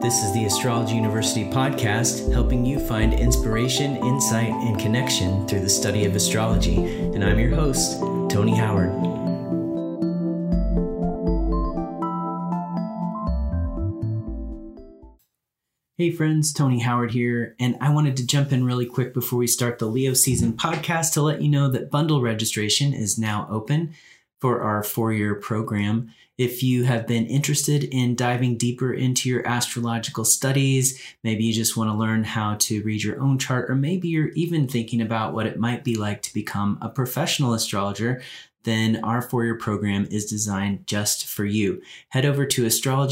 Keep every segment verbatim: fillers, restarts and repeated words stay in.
This is the Astrology University podcast, helping you find inspiration, insight, and connection through the study of astrology. And I'm your host, Tony Howard. Hey friends, Tony Howard here, and I wanted to jump in really quick before we start the Leo season podcast to let you know that bundle registration is now open for our four-year program. If you have been interested in diving deeper into your astrological studies, maybe you just want to learn how to read your own chart, or maybe you're even thinking about what it might be like to become a professional astrologer, then our four-year program is designed just for you. Head over to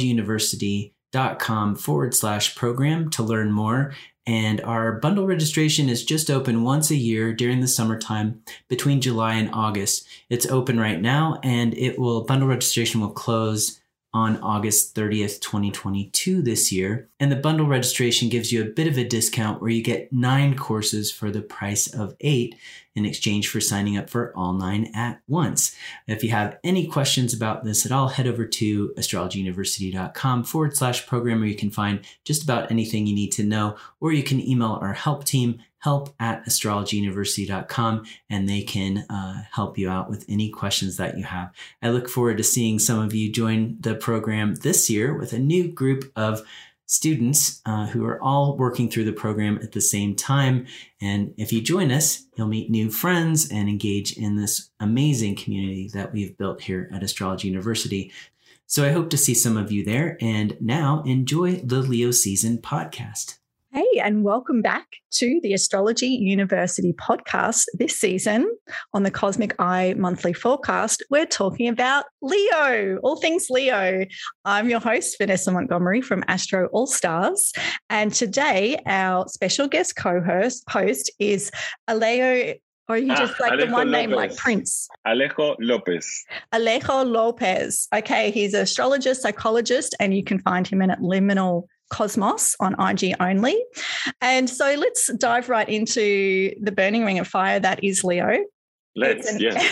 astrologyuniversity.com forward slash program to learn more. And our bundle registration is just open once a year during the summertime between July and August. It's open right now, and it will bundle registration will close on August thirtieth, twenty twenty-two this year. And the bundle registration gives you a bit of a discount where you get nine courses for the price of eight in exchange for signing up for all nine at once. If you have any questions about this at all, head over to astrologyuniversity.com forward slash program where you can find just about anything you need to know, or you can email our help team, help at astrologyuniversity dot com, and they can uh, help you out with any questions that you have. I look forward to seeing some of you join the program this year with a new group of students uh, who are all working through the program at the same time. And if you join us, you'll meet new friends and engage in this amazing community that we've built here at Astrology University. So I hope to see some of you there. And now enjoy the Leo Season podcast. Hey, and welcome back to the Astrology University podcast. This season on the Cosmic Eye Monthly Forecast, we're talking about Leo, all things Leo. I'm your host, Vanessa Montgomery from Astro All Stars. And today, our special guest co-host host is Alejo. Or you just ah, like Alejo the one Lopez. Name like Prince? Alejo Lopez. Alejo Lopez. Okay, he's an astrologist, psychologist, and you can find him in at Liminal Cosmos on I G only. And so let's dive right into the burning ring of fire that is Leo. Let's, it's an, yes.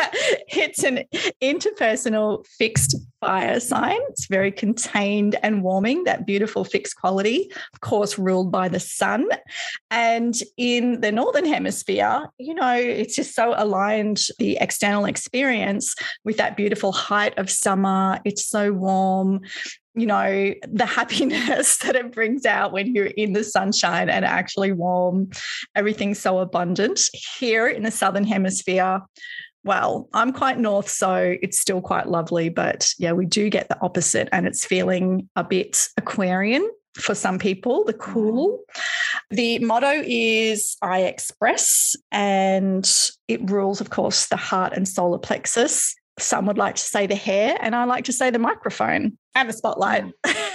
It's an interpersonal fixed fire sign. It's very contained and warming, that beautiful fixed quality, of course, ruled by the sun. And in the Northern Hemisphere, you know, it's just so aligned, the external experience, with that beautiful height of summer. It's so warm. You know, the happiness that it brings out when you're in the sunshine and actually warm. Everything's so abundant. Here in the Southern Hemisphere, well, I'm quite north, so it's still quite lovely. But yeah, we do get the opposite, and it's feeling a bit Aquarian for some people, the cool. The motto is I express, and it rules, of course, the heart and solar plexus. Some would like to say the hair, and I like to say the microphone and the spotlight.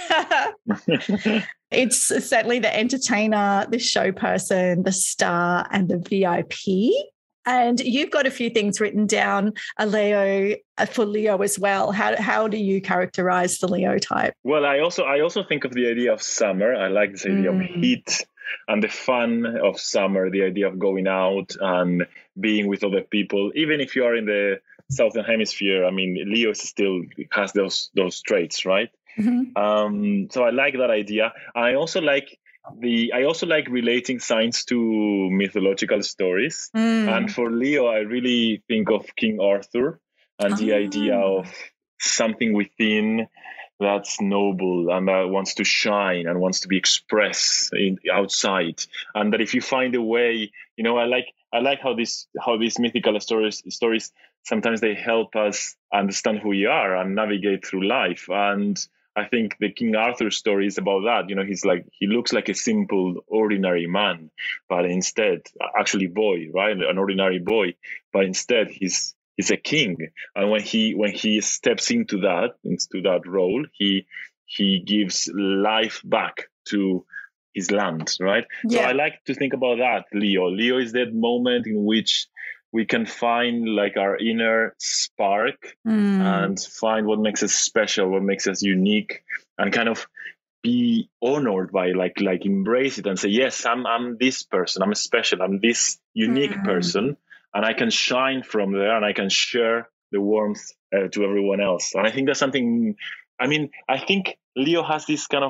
It's certainly the entertainer, the show person, the star, and the V I P. And you've got a few things written down, a Leo, for Leo as well. How how do you characterize the Leo type? Well, I also I also think of the idea of summer. I like this idea mm. of heat and the fun of summer, the idea of going out and being with other people, even if you are in the Southern Hemisphere. I mean, Leo still has those those traits, right? Mm-hmm. Um, so I like that idea. I also like the I also like relating signs to mythological stories. Mm. And for Leo, I really think of King Arthur and oh. the idea of something within that's noble and that wants to shine and wants to be expressed in, outside. And that if you find a way, you know, I like I like how this how these mythical stories stories sometimes they help us understand who we are and navigate through life. And I think the King Arthur story is about that. You know, he's like, he looks like a simple, ordinary man, but instead, actually boy, right? An ordinary boy, but instead he's, he's a king. And when he, when he steps into that, into that role, he, he gives life back to his land, right? Yeah. So I like to think about that, Leo. Leo is that moment in which we can find like our inner spark mm. and find what makes us special, what makes us unique, and kind of be honored by like like embrace it and say, yes, I'm I'm this person, I'm special, I'm this unique mm. person, and I can shine from there and I can share the warmth uh, to everyone else. And I think that's something, I mean, I think Leo has this kind of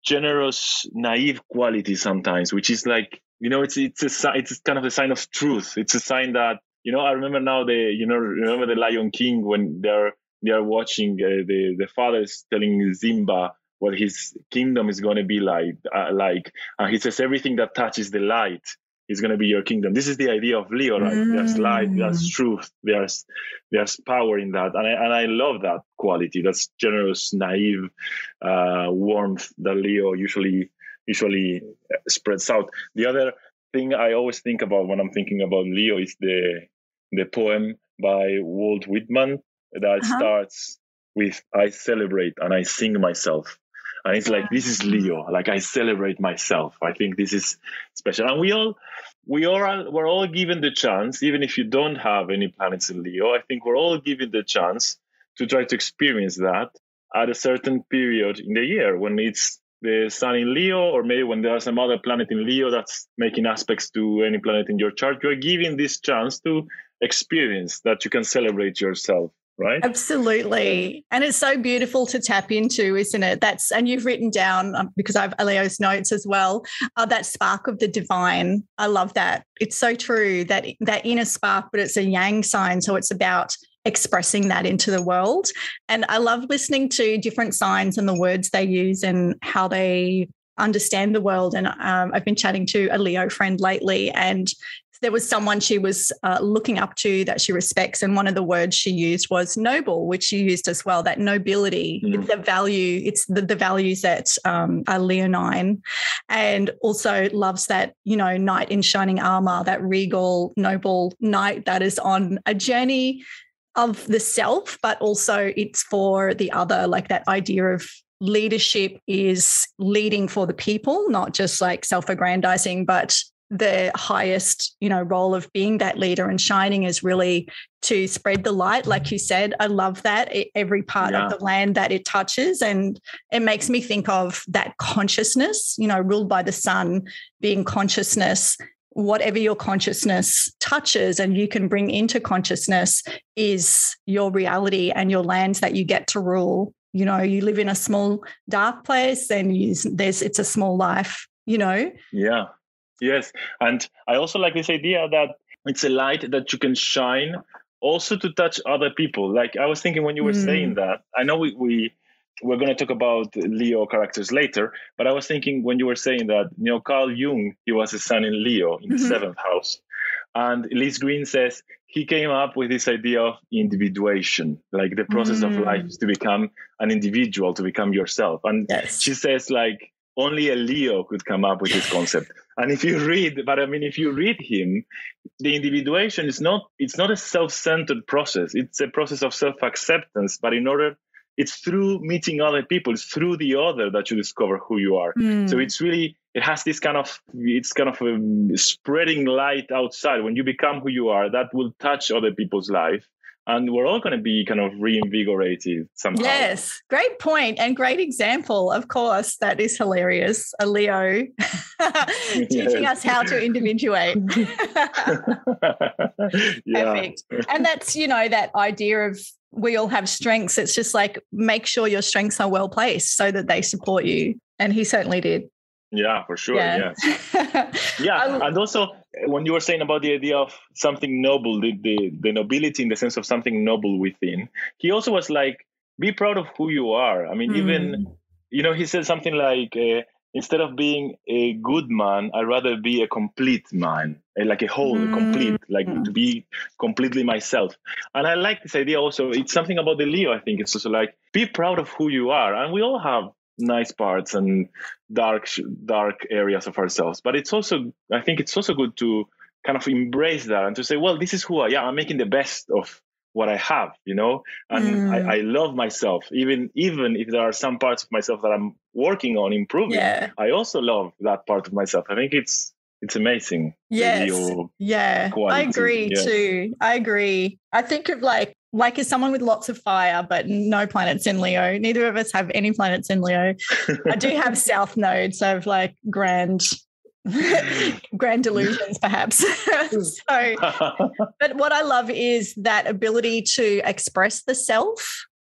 generous, naive quality sometimes, which is like, you know, it's it's a it's kind of a sign of truth. It's a sign that, you know, I remember now the, you know, remember the Lion King when they're they are watching uh, the the father is telling Simba what his kingdom is going to be like, uh, like, and he says everything that touches the light is going to be your kingdom. This is the idea of Leo, right? Mm. There's light, there's truth, there's there's power in that, and I and I love that quality. That's generous, naive uh, warmth that Leo usually usually spreads out. The other thing I always think about when I'm thinking about Leo is the the poem by Walt Whitman that uh-huh. starts with "I celebrate and I sing myself." And it's like, this is Leo. Like, I celebrate myself. I think this is special. And we all, we all are, we're all given the chance, even if you don't have any planets in Leo, I think we're all given the chance to try to experience that at a certain period in the year when it's the sun in Leo, or maybe when there's some other planet in Leo that's making aspects to any planet in your chart. You're given this chance to experience that you can celebrate yourself. Right? Absolutely. And it's so beautiful to tap into, isn't it? That's, and you've written down, um, because I have Leo's notes as well, uh, that spark of the divine. I love that. It's so true, that that inner spark, but it's a yang sign. So it's about expressing that into the world. And I love listening to different signs and the words they use and how they understand the world. And um, I've been chatting to a Leo friend lately, and there was someone she was uh, looking up to that she respects, and one of the words she used was noble, which she used as well, that nobility. Mm. It's the value, it's the, the values that um, are leonine, and also loves that, you know, knight in shining armor, that regal, noble knight that is on a journey of the self, but also it's for the other, like that idea of leadership is leading for the people, not just like self-aggrandizing, but the highest, you know, role of being that leader and shining is really to spread the light. Like you said, I love that, it, every part yeah. of the land that it touches. And it makes me think of that consciousness, you know, ruled by the sun, being consciousness. Whatever your consciousness touches and you can bring into consciousness is your reality and your lands that you get to rule. You know, you live in a small, dark place and you, there's it's a small life, you know? Yeah. Yes. And I also like this idea that it's a light that you can shine also to touch other people. Like I was thinking when you were mm. saying that, I know we, we, we're going to talk about Leo characters later, but I was thinking when you were saying that, you know, Carl Jung, he was a sun in Leo in mm-hmm. the seventh house. And Liz Green says he came up with this idea of individuation, like the process mm. of life is to become an individual, to become yourself. And yes. she says like, only a Leo could come up with this concept. And if you read, but I mean, if you read him, the individuation is not, it's not a self-centered process. It's a process of self-acceptance, but in order, it's through meeting other people, it's through the other that you discover who you are. Mm. So it's really, it has this kind of, it's kind of a spreading light outside. When you become who you are, that will touch other people's life. And we're all going to be kind of reinvigorated somehow. Yes, great point and great example. Of course, that is hilarious. A Leo teaching us how to individuate. Perfect. And that's, you know, that idea of we all have strengths. It's just like make sure your strengths are well placed so that they support you. And he certainly did. Yeah, for sure. Yeah. Yes. yeah. And also when you were saying about the idea of something noble, the, the, the nobility in the sense of something noble within, he also was like, be proud of who you are. I mean, mm. even, you know, he said something like, uh, instead of being a good man, I'd rather be a complete man, like a whole, mm. a complete, like mm. to be completely myself. And I like this idea also. It's something about the Leo, I think. It's also like, be proud of who you are. And we all have nice parts and dark dark areas of ourselves, but it's also, I think it's also good to kind of embrace that and to say, well, this is who I am. I'm making the best of what I have, you know, and mm. I, I love myself, even even if there are some parts of myself that I'm working on improving. Yeah. I also love that part of myself. I think it's it's amazing. Yes. Yeah, quality. I agree yes. too. I agree. I think of like like as someone with lots of fire, but no planets in Leo. Neither of us have any planets in Leo. I do have south nodes of like grand, grand delusions, perhaps. so, but what I love is that ability to express the self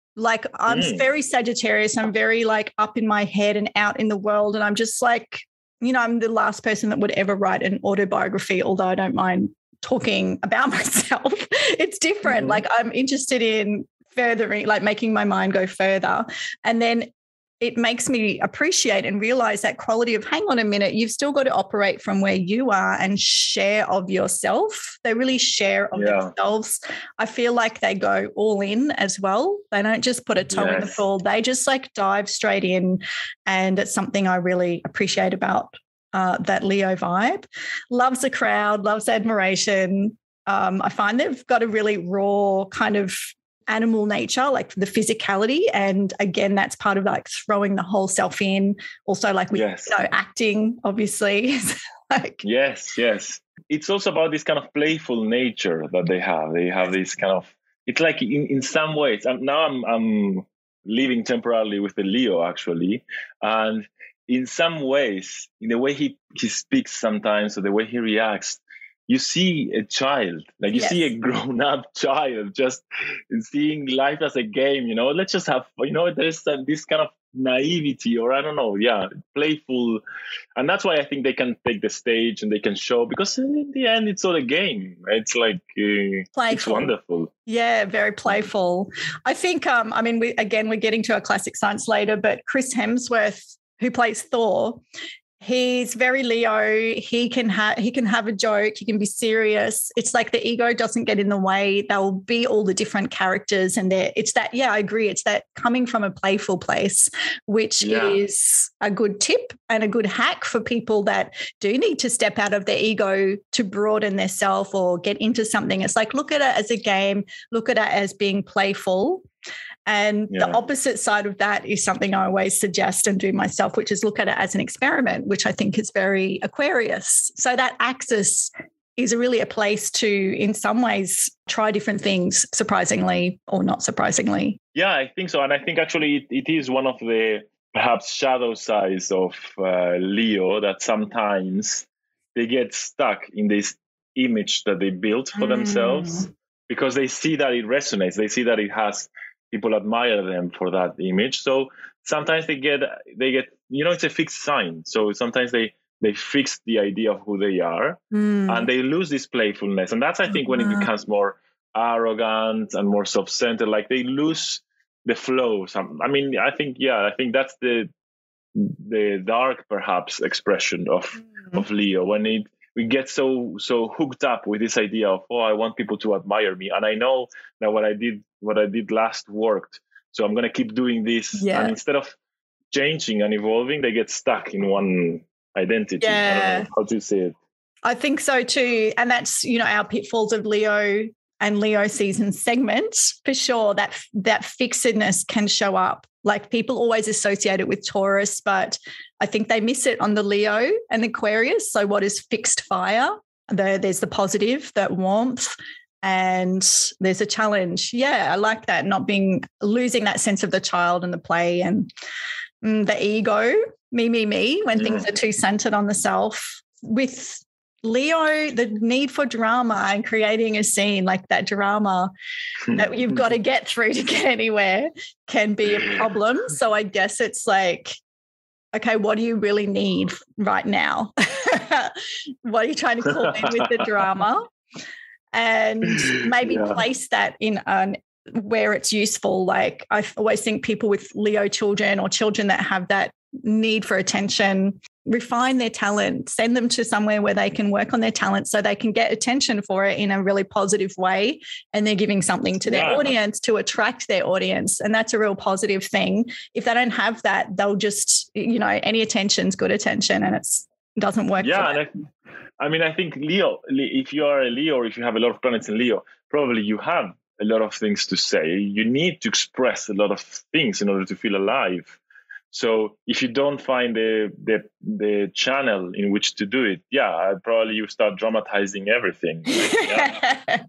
Like I'm Mm. very Sagittarius. I'm very like up in my head and out in the world. And I'm just like, you know, I'm the last person that would ever write an autobiography, although I don't mind talking about myself. It's different. Mm-hmm. Like I'm interested in furthering, like making my mind go further. And then it makes me appreciate and realize that quality of, hang on a minute, you've still got to operate from where you are and share of yourself. They really share of Yeah. themselves. I feel like they go all in as well. They don't just put a toe in the Yes. pool. They just like dive straight in. And it's something I really appreciate about uh, that Leo vibe. Loves the crowd, loves admiration. Um, I find they've got a really raw kind of animal nature, like the physicality. And again, that's part of like throwing the whole self in. Also like with Yes. you know, acting, obviously. like Yes, yes. It's also about this kind of playful nature that they have. They have this kind of, it's like in, in some ways, I'm, now I'm, I'm living temporarily with the Leo actually. And in some ways, in the way he, he speaks sometimes or the way he reacts, you see a child, like you Yes. see a grown-up child just seeing life as a game, you know, let's just have, you know, there's uh, this kind of naivety or I don't know, yeah, playful. And that's why I think they can take the stage and they can show, because in the end, it's all a game. It's like, uh, it's Playful. wonderful. Yeah, very playful. I think, um, I mean, we, again, we're getting to our classic science later, but Chris Hemsworth, who plays Thor, he's very Leo. He can have he can have a joke. He can be serious. It's like the ego doesn't get in the way. They'll be all the different characters, and there. It's that. Yeah, I agree. It's that coming from a playful place, which Yeah. is a good tip and a good hack for people that do need to step out of their ego to broaden their self or get into something. It's like look at it as a game. Look at it as being playful. And Yeah. the opposite side of that is something I always suggest and do myself, which is look at it as an experiment, which I think is very Aquarius. So that axis is really a place to, in some ways, try different things, surprisingly or not surprisingly. Yeah, I think so. And I think actually it, it is one of the perhaps shadow sides of uh, Leo that sometimes they get stuck in this image that they built for Mm. themselves because they see that it resonates. They see that it has, people admire them for that image. So sometimes they get, they get, you know, it's a fixed sign. So sometimes they, they fix the idea of who they are Mm. and they lose this playfulness. And that's, I think, when it Mhm. becomes more arrogant and more self-centered, like they lose the flow. Some, I mean, I think, yeah, I think that's the, the dark, perhaps, expression of, Mm. of Leo, when it, we get so so hooked up with this idea of, oh, I want people to admire me, and I know that what I did what I did last worked, so I'm going to keep doing this. Yeah. And instead of changing and evolving, they get stuck in one identity. I Yeah. don't know how to say it. I think so too. And that's, you know, our pitfalls of Leo and Leo season segments for sure. That that fixedness can show up. Like people always associate it with Taurus, but I think they miss it on the Leo and Aquarius. So what is fixed fire? The, there's the positive, that warmth, and there's a challenge. Yeah, I like that. Not being, losing that sense of the child and the play and mm, the ego, me, me, me, when Yeah. things are too centered on the self. With Leo, the need for drama and creating a scene, like that drama that you've got to get through to get anywhere, can be a problem. So I guess it's like, okay, what do you really need right now? What are you trying to call in with the drama? And maybe Yeah. place that in an where it's useful. Like I always think people with Leo children or children that have that need for attention, refine their talent, send them to somewhere where they can work on their talent so they can get attention for it in a really positive way. And they're giving something to their Yeah. audience to attract their audience. And that's a real positive thing. If they don't have that, they'll just, you know, any attention's good attention, and it's it doesn't work. Yeah, for them. and I, I mean, I think Leo, if you are a Leo or if you have a lot of planets in Leo, probably you have a lot of things to say. You need to express a lot of things in order to feel alive. So if you don't find the the, the channel in which to do it, yeah, probably you start dramatizing everything. Yeah.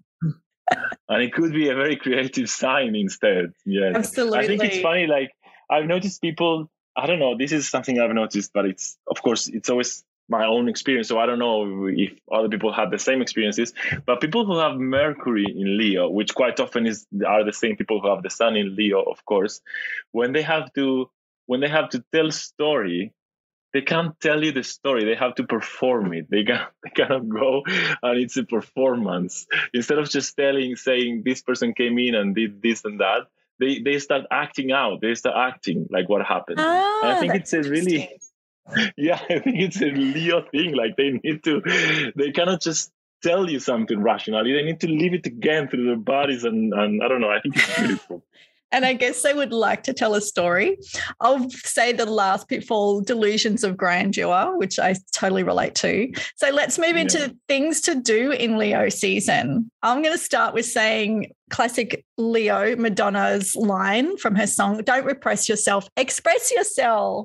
And it could be a very creative sign instead. Yes. Absolutely. I think it's funny, like I've noticed people, I don't know, this is something I've noticed, but it's, of course, it's always my own experience, so I don't know if other people had the same experiences, but people who have Mercury in Leo, which quite often is are the same people who have the Sun in Leo, of course, when they have to when they have to tell story, they can't tell you the story. They have to perform it. They can they cannot go and it's a performance. Instead of just telling, saying this person came in and did this and that, they they start acting out. They start acting like what happened. Ah, and I think it's a really Yeah, I think it's a Leo thing. Like they need to, they cannot just tell you something rationally. They need to live it again through their bodies. And, and I don't know, I think it's beautiful. And I guess they would like to tell a story. I'll say the last pitfall, delusions of grandeur, which I totally relate to. So let's move into yeah. things to do in Leo season. I'm going to start with saying classic Leo, Madonna's line from her song, "Don't repress yourself, express yourself."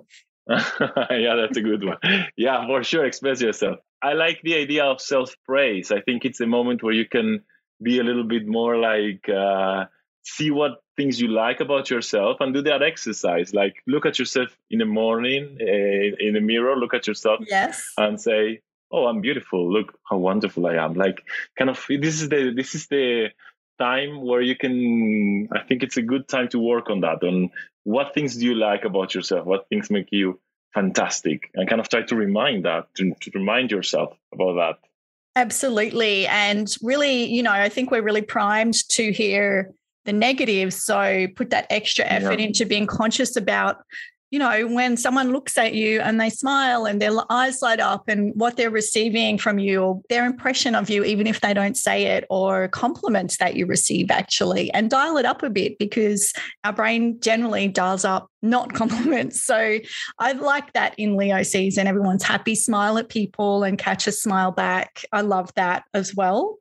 Yeah, that's a good one. Yeah, for sure. Express yourself. I like the idea of self-praise. I think it's a moment where you can be a little bit more like, uh, see what things you like about yourself and do that exercise. Like look at yourself in the morning, uh, in the mirror, look at yourself yes. and say, oh, I'm beautiful. Look how wonderful I am. Like kind of, this is the, this is the time where you can, I think it's a good time to work on that, on what things do you like about yourself? What things make you fantastic? And kind of try to remind that, to, to remind yourself about that. Absolutely. And really, you know, I think we're really primed to hear the negatives. So put that extra effort yeah. into being conscious about, you know, when someone looks at you and they smile and their eyes light up and what they're receiving from you or their impression of you, even if they don't say it, or compliments that you receive actually, and dial it up a bit because our brain generally dials up not compliments. So I like that in Leo season. Everyone's happy, smile at people and catch a smile back. I love that as well.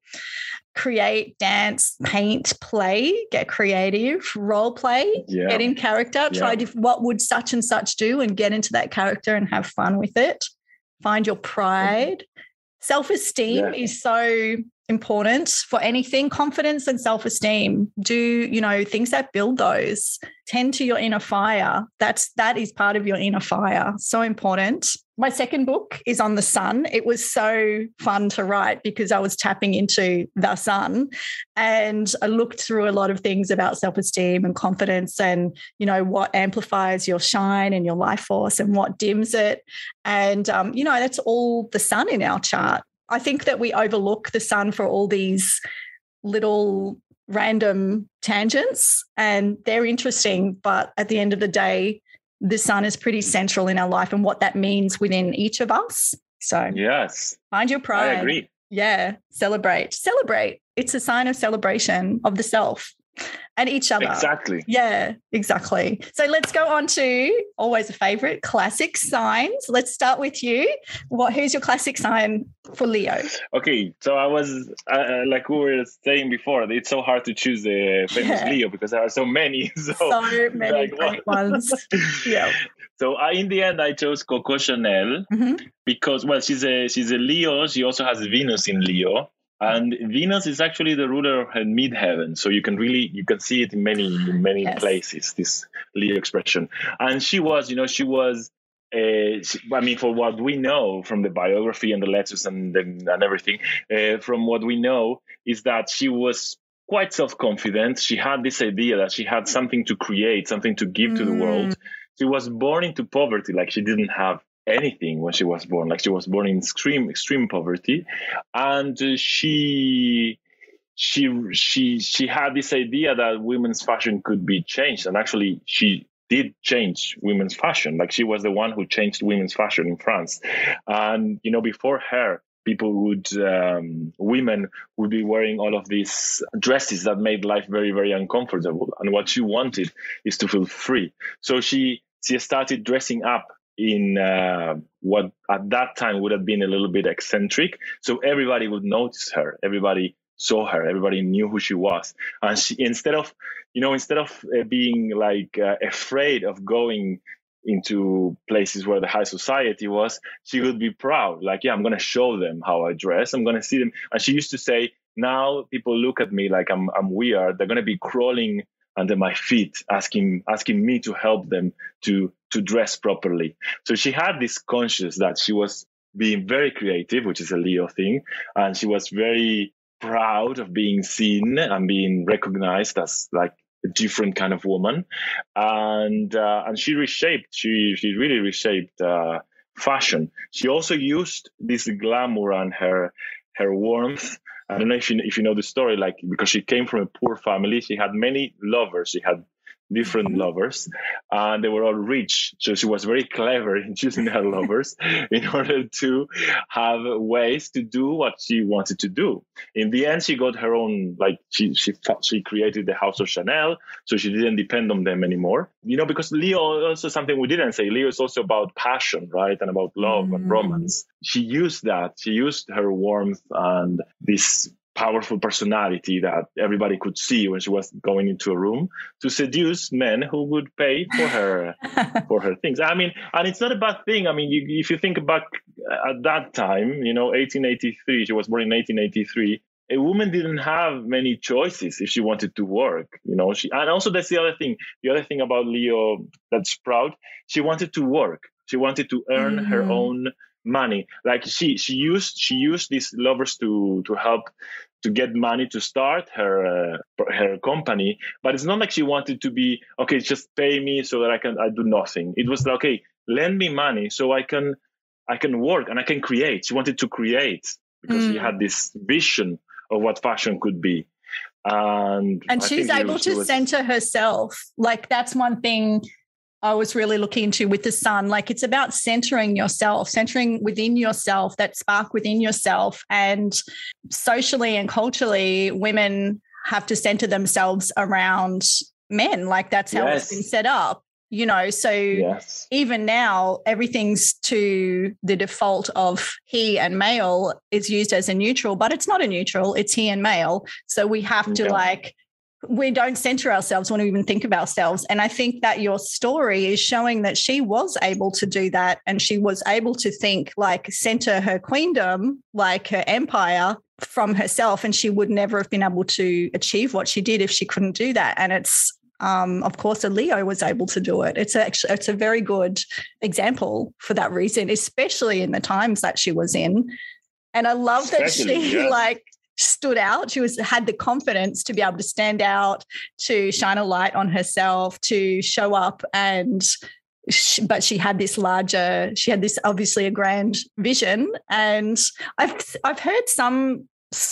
Create, dance, paint, play, get creative, role play, yeah. get in character, yeah. try diff- what would such and such do and get into that character and have fun with it. Find your pride. Self-esteem yeah. is so important for anything. Confidence and self-esteem. Do, you know, things that build those. Tend to your inner fire. That's, that is part of your inner fire. So important. My second book is on the sun. It was so fun to write because I was tapping into the sun and I looked through a lot of things about self-esteem and confidence and, you know, what amplifies your shine and your life force and what dims it. And, um, you know, that's all the sun in our chart. I think that we overlook the sun for all these little random tangents and they're interesting, but at the end of the day, the sun is pretty central in our life and what that means within each of us. So yes, find your pride. I agree. Yeah. Celebrate, celebrate. It's a sign of celebration of the self and each other. Exactly. Yeah, exactly. So let's go on to always a favorite, classic signs. Let's start with you. What? Who's your classic sign for Leo? Okay, so I was uh, like we were saying before, it's so hard to choose a famous yeah. Leo because there are so many. So, so many like, great ones. Yeah. So I, in the end, I chose Coco Chanel mm-hmm. because, well, she's a she's a Leo. She also has Venus in Leo. And Venus is actually the ruler of midheaven, so you can really you can see it in many in many yes. places. This Leo expression, and she was, you know, she was. Uh, she, I mean, for what we know from the biography and the letters and the, and everything, uh, from what we know is that she was quite self-confident. She had this idea that she had something to create, something to give mm. to the world. She was born into poverty, like she didn't have anything when she was born, like she was born in extreme extreme poverty, and uh, she she she she had this idea that women's fashion could be changed, and actually she did change women's fashion. Like she was the one who changed women's fashion in France, and you know, before her, people would um, women would be wearing all of these dresses that made life very very uncomfortable, and what she wanted is to feel free. So she she started dressing up in uh, what at that time would have been a little bit eccentric. So everybody would notice her. Everybody saw her. Everybody knew who she was. And she, instead of, you know, instead of uh, being like uh, afraid of going into places where the high society was, she would be proud. Like, yeah, I'm going to show them how I dress. I'm going to see them. And she used to say, now people look at me like I'm, I'm weird. They're going to be crawling under my feet, asking asking me to help them to to dress properly. So she had this conscience that she was being very creative, which is a Leo thing. And she was very proud of being seen and being recognized as like a different kind of woman. And uh, and she reshaped, she, she really reshaped uh, fashion. She also used this glamour and her her warmth. I don't know if you, if you know the story, like, because she came from a poor family, she had many lovers. She had different lovers, and they were all rich. So she was very clever in choosing her lovers in order to have ways to do what she wanted to do. In the end, she got her own, like she she she created the House of Chanel, so she didn't depend on them anymore. You know, because Leo, also something we didn't say, Leo is also about passion, right? And about love mm. and romance. She used that. She used her warmth and this powerful personality that everybody could see when she was going into a room to seduce men who would pay for her for her things. I mean, and it's not a bad thing. I mean, you, if you think back at that time, you know, eighteen eighty-three, she was born in eighteen eighty-three. A woman didn't have many choices if she wanted to work, you know. She, and also that's the other thing. The other thing about Leo that's proud, she wanted to work. She wanted to earn mm-hmm. her own money. Like she she used she used these lovers to to help to get money to start her uh, her company, but it's not like she wanted to be, okay, just pay me so that I can I do nothing. It was like, okay, lend me money so I can I can work and I can create. She wanted to create because mm. she had this vision of what fashion could be. And and I she's able she, to she was... center herself. Like that's one thing I was really looking into with the sun. Like it's about centering yourself, centering within yourself, that spark within yourself. And socially and culturally, women have to center themselves around men. Like that's how yes. it's been set up, you know. So yes. even now, everything's to the default of he and male is used as a neutral, but it's not a neutral, it's he and male. So we have to yeah. like, we don't center ourselves when we even think of ourselves. And I think that your story is showing that she was able to do that, and she was able to think, like, center her queendom, like her empire, from herself. And she would never have been able to achieve what she did if she couldn't do that. And it's, um, of course, a Leo was able to do it. It's actually, it's a very good example for that reason, especially in the times that she was in. And I love especially, that she yeah. like, stood out. She was had the confidence to be able to stand out, to shine a light on herself, to show up. And she, but she had this larger, she had this obviously a grand vision. And I've I've heard some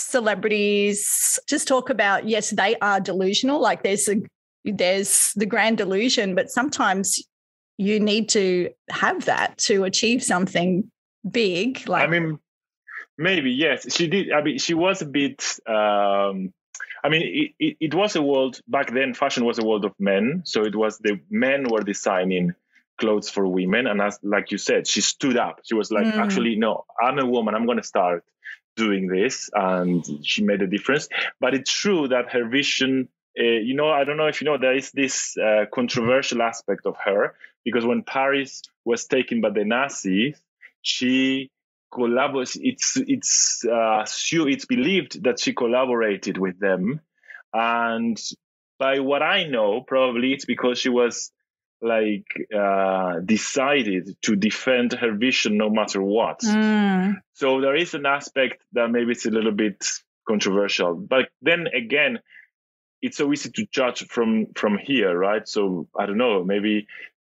celebrities just talk about, yes, they are delusional. Like there's a there's the grand delusion, but sometimes you need to have that to achieve something big. Like I mean. Maybe, yes. She did. I mean, she was a bit, um, I mean, it, it, it was a world, back then, fashion was a world of men. So it was the men were designing clothes for women. And as like you said, she stood up. She was like, mm. actually, no, I'm a woman. I'm going to start doing this. And she made a difference. But it's true that her vision, uh, you know, I don't know if you know, there is this uh, controversial aspect of her. Because when Paris was taken by the Nazis, she... Collabor- it's it's uh, it's believed that she collaborated with them, and by what I know, probably it's because she was like uh, decided to defend her vision no matter what. Mm. So there is an aspect that maybe it's a little bit controversial, but then again, it's so easy to judge from from here, right? So I don't know, maybe.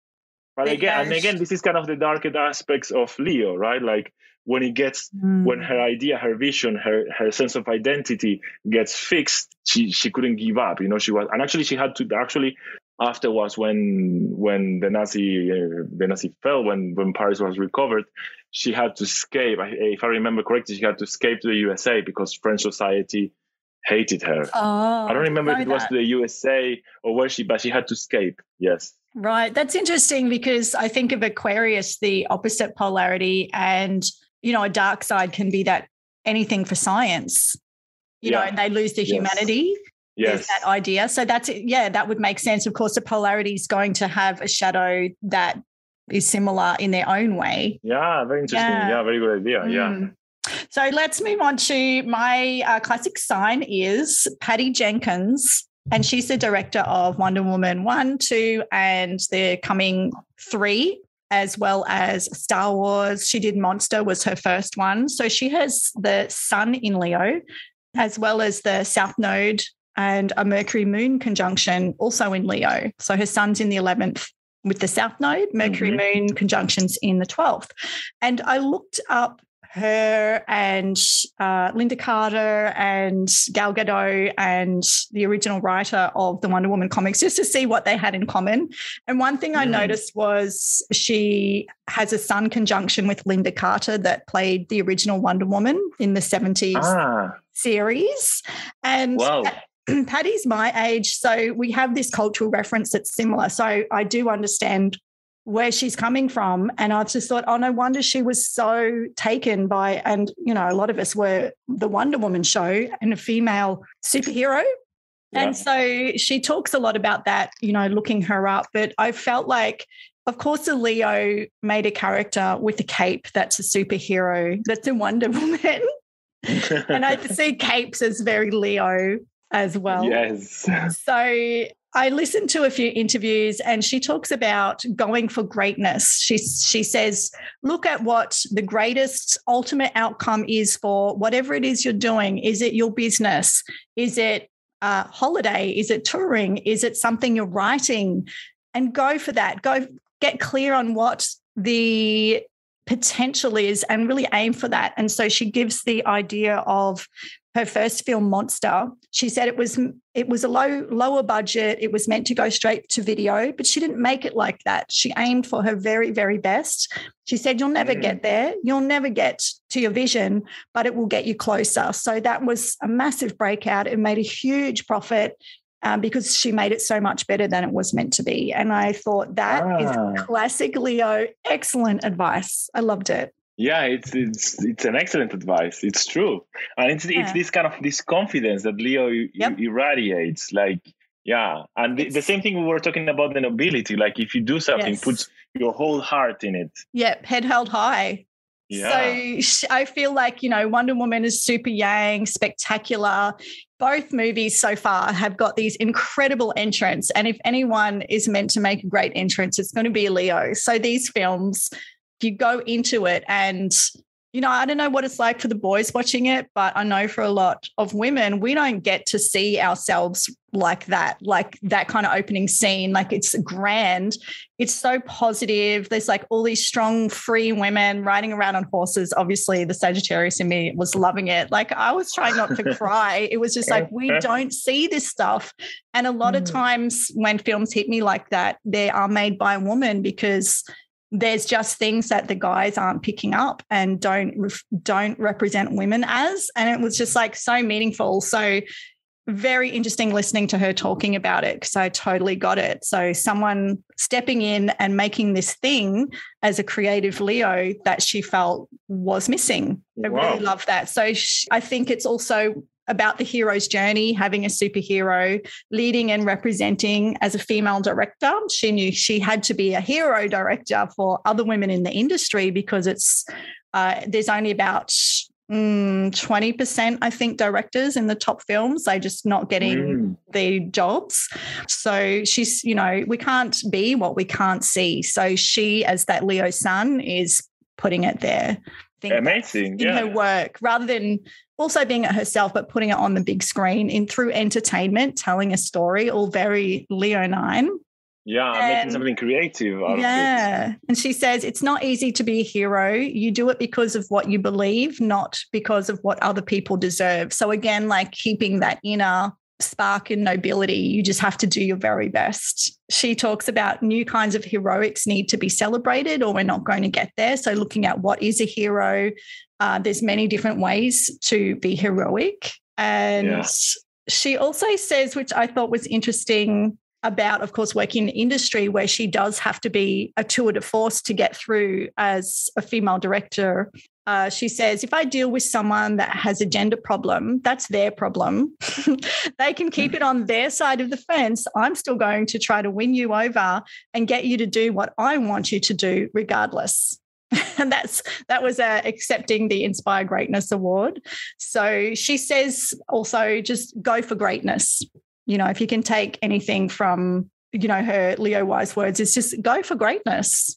But again, and again, this is kind of the darker aspects of Leo, right? Like when it gets, mm. when her idea, her vision, her her sense of identity gets fixed, she she couldn't give up. You know, she was, and actually she had to actually afterwards when when the Nazi uh, the Nazi fell, when when Paris was recovered, she had to escape. If I remember correctly, she had to escape to the U S A because French society hated her. Oh, I don't remember if it that. was to the U S A or where she, but she had to escape. Yes. Right. That's interesting because I think of Aquarius, the opposite polarity, and, you know, a dark side can be that anything for science, you yeah. know, and they lose the yes. humanity. Yes. That idea. So that's, yeah, that would make sense. Of course, the polarity is going to have a shadow that is similar in their own way. Yeah. Very interesting. Yeah. yeah very good idea. Mm. Yeah. So let's move on to my uh, classic sign is Patty Jenkins. And she's the director of Wonder Woman one, two, and the coming three as well as Star Wars. She did Monster, was her first one. So she has the sun in Leo, as well as the South Node and a Mercury Moon conjunction also in Leo. So her sun's in the eleventh with the South Node, Mercury mm-hmm. Moon conjunctions in the twelfth. And I looked up her and uh, Linda Carter and Gal Gadot and the original writer of the Wonder Woman comics just to see what they had in common. And one thing mm. I noticed was she has a sun conjunction with Linda Carter that played the original Wonder Woman in the seventies ah. series. And wow. Patty's my age, so we have this cultural reference that's similar. So I do understand where she's coming from. And I just thought, oh, no wonder she was so taken by, and, you know, a lot of us were the Wonder Woman show and a female superhero. Yeah. And so she talks a lot about that, you know, looking her up. But I felt like, of course, a Leo made a character with a cape that's a superhero, that's a Wonder Woman. And I see capes as very Leo as well. Yes. So I listened to a few interviews and she talks about going for greatness. She, she says, look at what the greatest ultimate outcome is for whatever it is you're doing. Is it your business? Is it a holiday? Is it touring? Is it something you're writing? And go for that. Go get clear on what the potential is and really aim for that. And so she gives the idea of her first film, Monster. She said it was it was a low lower budget. It was meant to go straight to video, but she didn't make it like that. She aimed for her very, very best. She said, you'll never mm. get there. You'll never get to your vision, but it will get you closer. So that was a massive breakout. It made a huge profit um, because she made it so much better than it was meant to be. And I thought that ah. is classic Leo. Excellent advice. I loved it. Yeah, it's it's it's an excellent advice. It's true, and it's yeah. it's this kind of this confidence that Leo yep. irradiates. Like, yeah, and the, the same thing we were talking about the nobility. Like, if you do something, yes. put your whole heart in it. Yep, head held high. Yeah. So I feel like, you know, Wonder Woman is super yang, spectacular. Both movies so far have got these incredible entrants, and if anyone is meant to make a great entrance, it's going to be Leo. So these films, you go into it and, you know, I don't know what it's like for the boys watching it, but I know for a lot of women, we don't get to see ourselves like that, like that kind of opening scene. Like, it's grand. It's so positive. There's like all these strong, free women riding around on horses. Obviously, the Sagittarius in me was loving it. Like, I was trying not to cry. It was just like, we don't see this stuff. And a lot mm. of times when films hit me like that, they are made by a woman because there's just things that the guys aren't picking up and don't don't represent women as. And it was just like so meaningful. So very interesting listening to her talking about it, because I totally got it. So someone stepping in and making this thing as a creative Leo that she felt was missing. I wow. really love that. So she, I think it's also about the hero's journey, having a superhero, leading and representing as a female director. She knew she had to be a hero director for other women in the industry because it's uh, there's only about mm, twenty percent, I think, directors in the top films. They're just not getting mm. the jobs. So she's, you know, we can't be what we can't see. So she, as that Leo sun, is putting it there. Amazing. In yeah. her work, rather than also being it herself, but putting it on the big screen in through entertainment, telling a story, all very Leonine. Yeah, and making something creative out yeah. of it. And she says it's not easy to be a hero. You do it because of what you believe, not because of what other people deserve. So again, like keeping that inner spark and nobility, you just have to do your very best. She talks about new kinds of heroics need to be celebrated or we're not going to get there. So looking at what is a hero, uh, there's many different ways to be heroic. And yeah. she also says, which I thought was interesting, about, of course, working in industry where she does have to be a tour de force to get through as a female director. Uh, she says, if I deal with someone that has a gender problem, that's their problem. They can keep it on their side of the fence. I'm still going to try to win you over and get you to do what I want you to do regardless. And that's that was uh, accepting the Inspire Greatness Award. So she says also just go for greatness. You know, if you can take anything from, you know, her Leo wise words, it's just go for greatness.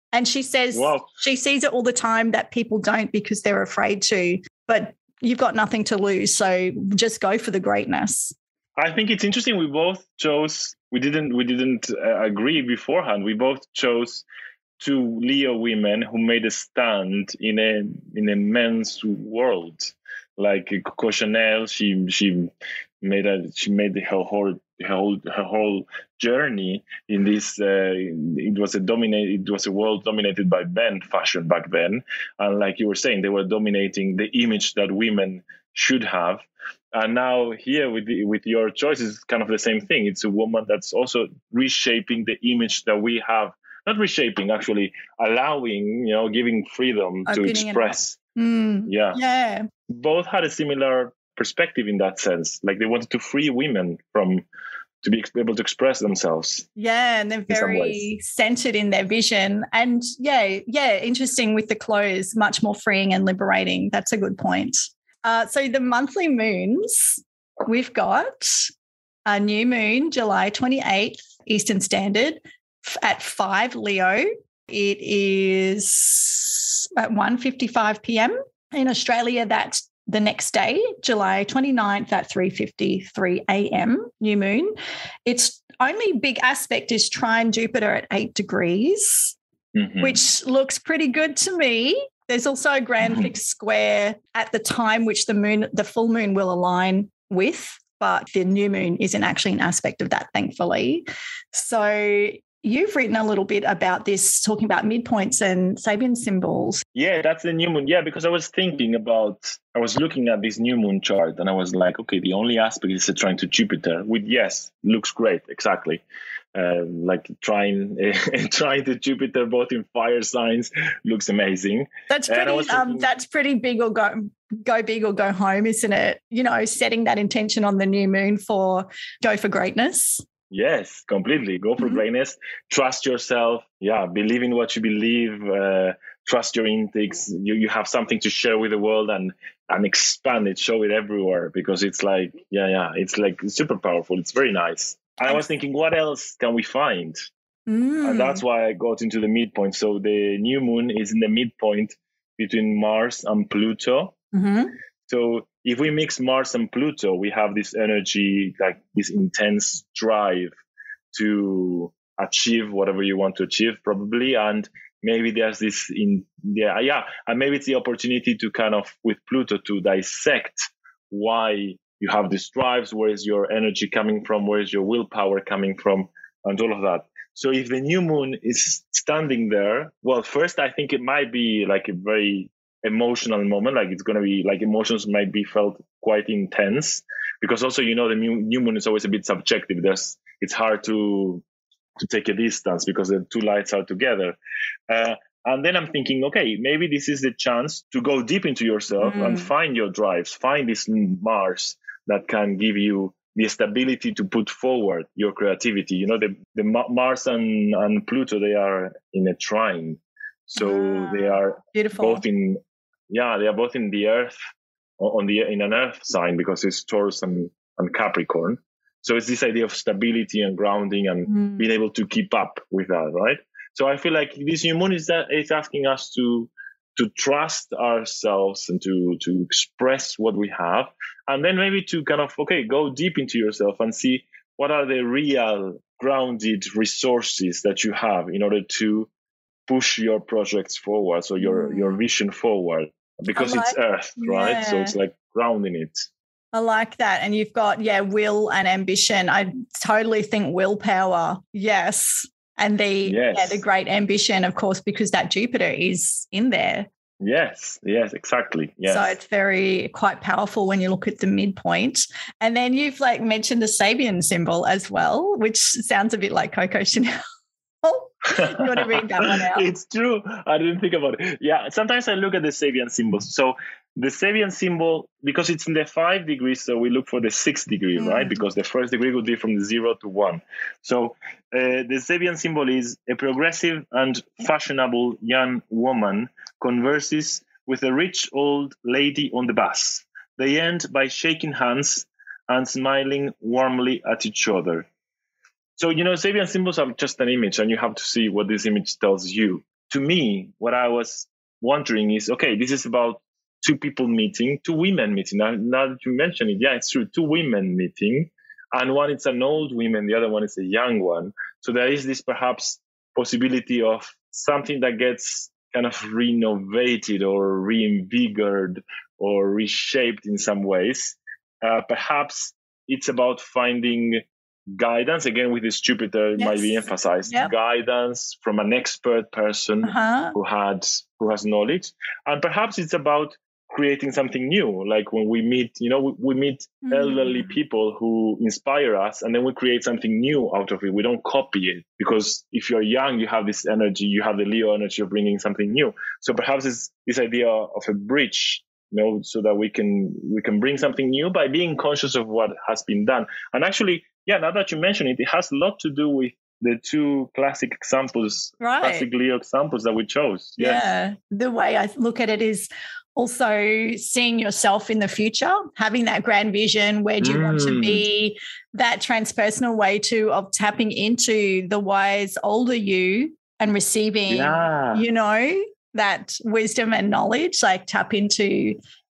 And she says Wow. she sees it all the time that people don't because they're afraid to, but you've got nothing to lose. So just go for the greatness. I think it's interesting. We both chose, we didn't, we didn't uh, agree beforehand. We both chose two Leo women who made a stand in a, in a men's world. Like Coco Chanel, she, she made a, she made her whole, her whole, her whole journey in this. Uh, it was a dominate. It was a world dominated by men fashion back then, and like you were saying, they were dominating the image that women should have. And now here with the, with your choice, it's kind of the same thing. It's a woman that's also reshaping the image that we have. Not reshaping, actually allowing, you know, giving freedom Opening to express. Mm, yeah, yeah. Both had a similar perspective in that sense. Like they wanted to free women from to be able to express themselves. Yeah, and they're very centered in their vision. And yeah, yeah, interesting with the clothes, much more freeing and liberating. That's a good point. Uh, so the monthly moons, we've got a new moon, July twenty-eighth, Eastern Standard, at five Leo. It is at one fifty-five p.m. In Australia, that's the next day, July twenty-ninth at three fifty-three a.m., new moon. Its only big aspect is trine Jupiter at eight degrees, mm-hmm. which looks pretty good to me. There's also a grand mm-hmm. fixed square at the time which the moon, the full moon will align with, but the new moon isn't actually an aspect of that, thankfully. So you've written a little bit about this, talking about midpoints and Sabian symbols. Yeah, that's the new moon. Yeah, because I was thinking about, I was looking at this new moon chart and I was like, okay, the only aspect is a trine to Jupiter, with yes, looks great, exactly. Uh, like trying uh, trying to Jupiter, both in fire signs, looks amazing. That's pretty. Thinking, um, that's pretty big or go go big or go home, isn't it? You know, setting that intention on the new moon for go for greatness. Yes, completely. Go for mm-hmm. greatness. Trust yourself. Yeah, believe in what you believe. Uh, trust your instincts. You you have something to share with the world and and expand it. Show it everywhere because it's like yeah yeah. It's like super powerful. It's very nice. And I was thinking, what else can we find? Mm. And that's why I got into the midpoint. So the new moon is in the midpoint between Mars and Pluto. Mm-hmm. So if we mix Mars and Pluto, we have this energy, like this intense drive to achieve whatever you want to achieve, probably. And maybe there's this in yeah, yeah. And maybe it's the opportunity to kind of, with Pluto, to dissect why you have these drives, where is your energy coming from, where is your willpower coming from, and all of that. So if the new moon is standing there, well, first I think it might be like a very emotional moment, like it's going to be like emotions might be felt quite intense, because also, you know, the new, new moon is always a bit subjective. There's, it's hard to to take a distance because the two lights are together. Uh, and then I'm thinking, okay, maybe this is the chance to go deep into yourself mm. and find your drives, find this Mars that can give you the stability to put forward your creativity. You know, the, the Mars and, and Pluto, they are in a trine. So ah, they are beautiful. both in, yeah, they are both in the earth, on the in an earth sign, because it's Taurus and, and Capricorn. So it's this idea of stability and grounding and mm. being able to keep up with that, right? So I feel like this new moon is that it's asking us to to trust ourselves and to to express what we have, and then maybe to kind of, okay, go deep into yourself and see what are the real grounded resources that you have in order to push your projects forward, so your, mm. your vision forward, because like, it's earth, right? Yeah. So it's like grounding it. I like that. And you've got, yeah, will and ambition. I totally think willpower, yes. And the yes. yeah, the great ambition, of course, because that Jupiter is in there. Yes, yes, exactly. Yes. So it's very quite powerful when you look at the midpoint. And then you've like mentioned the Sabian symbol as well, which sounds a bit like Coco Chanel. You want to read that one out? It's true. I didn't think about it. Yeah, sometimes I look at the Sabian symbols. So the Sabian symbol, because it's in the five degrees, so we look for the sixth degree, mm. right? Because the first degree would be from zero to one. So uh, the Sabian symbol is a progressive and fashionable young woman converses with a rich old lady on the bus. They end by shaking hands and smiling warmly at each other. So, you know, Sabian symbols are just an image, and you have to see what this image tells you. to me, what I was wondering is, okay, this is about two people meeting, two women meeting. Now, now that you mention it, yeah, it's true. Two women meeting, and one is an old woman, the other one is a young one. So there is this perhaps possibility of something that gets kind of renovated or reinvigorated or reshaped in some ways. Uh, perhaps it's about finding guidance, again with this Jupiter, yes. might be emphasized, yep. guidance from an expert person uh-huh. who had who has knowledge. And perhaps it's about creating something new. Like when we meet, you know, we, we meet mm. elderly people who inspire us, and then we create something new out of it. We don't copy it, because if you're young, you have this energy, you have the Leo energy of bringing something new. So perhaps it's this idea of a bridge, you know, so that we can we can bring something new by being conscious of what has been done. And actually, yeah, now that you mention it, it has a lot to do with the two classic examples, right. classic Leo examples that we chose. Yes. Yeah, the way I look at it is also seeing yourself in the future, having that grand vision. Where do you mm. want to be? That transpersonal way too of tapping into the wise older you and receiving, yeah. you know, that wisdom and knowledge. Like tap into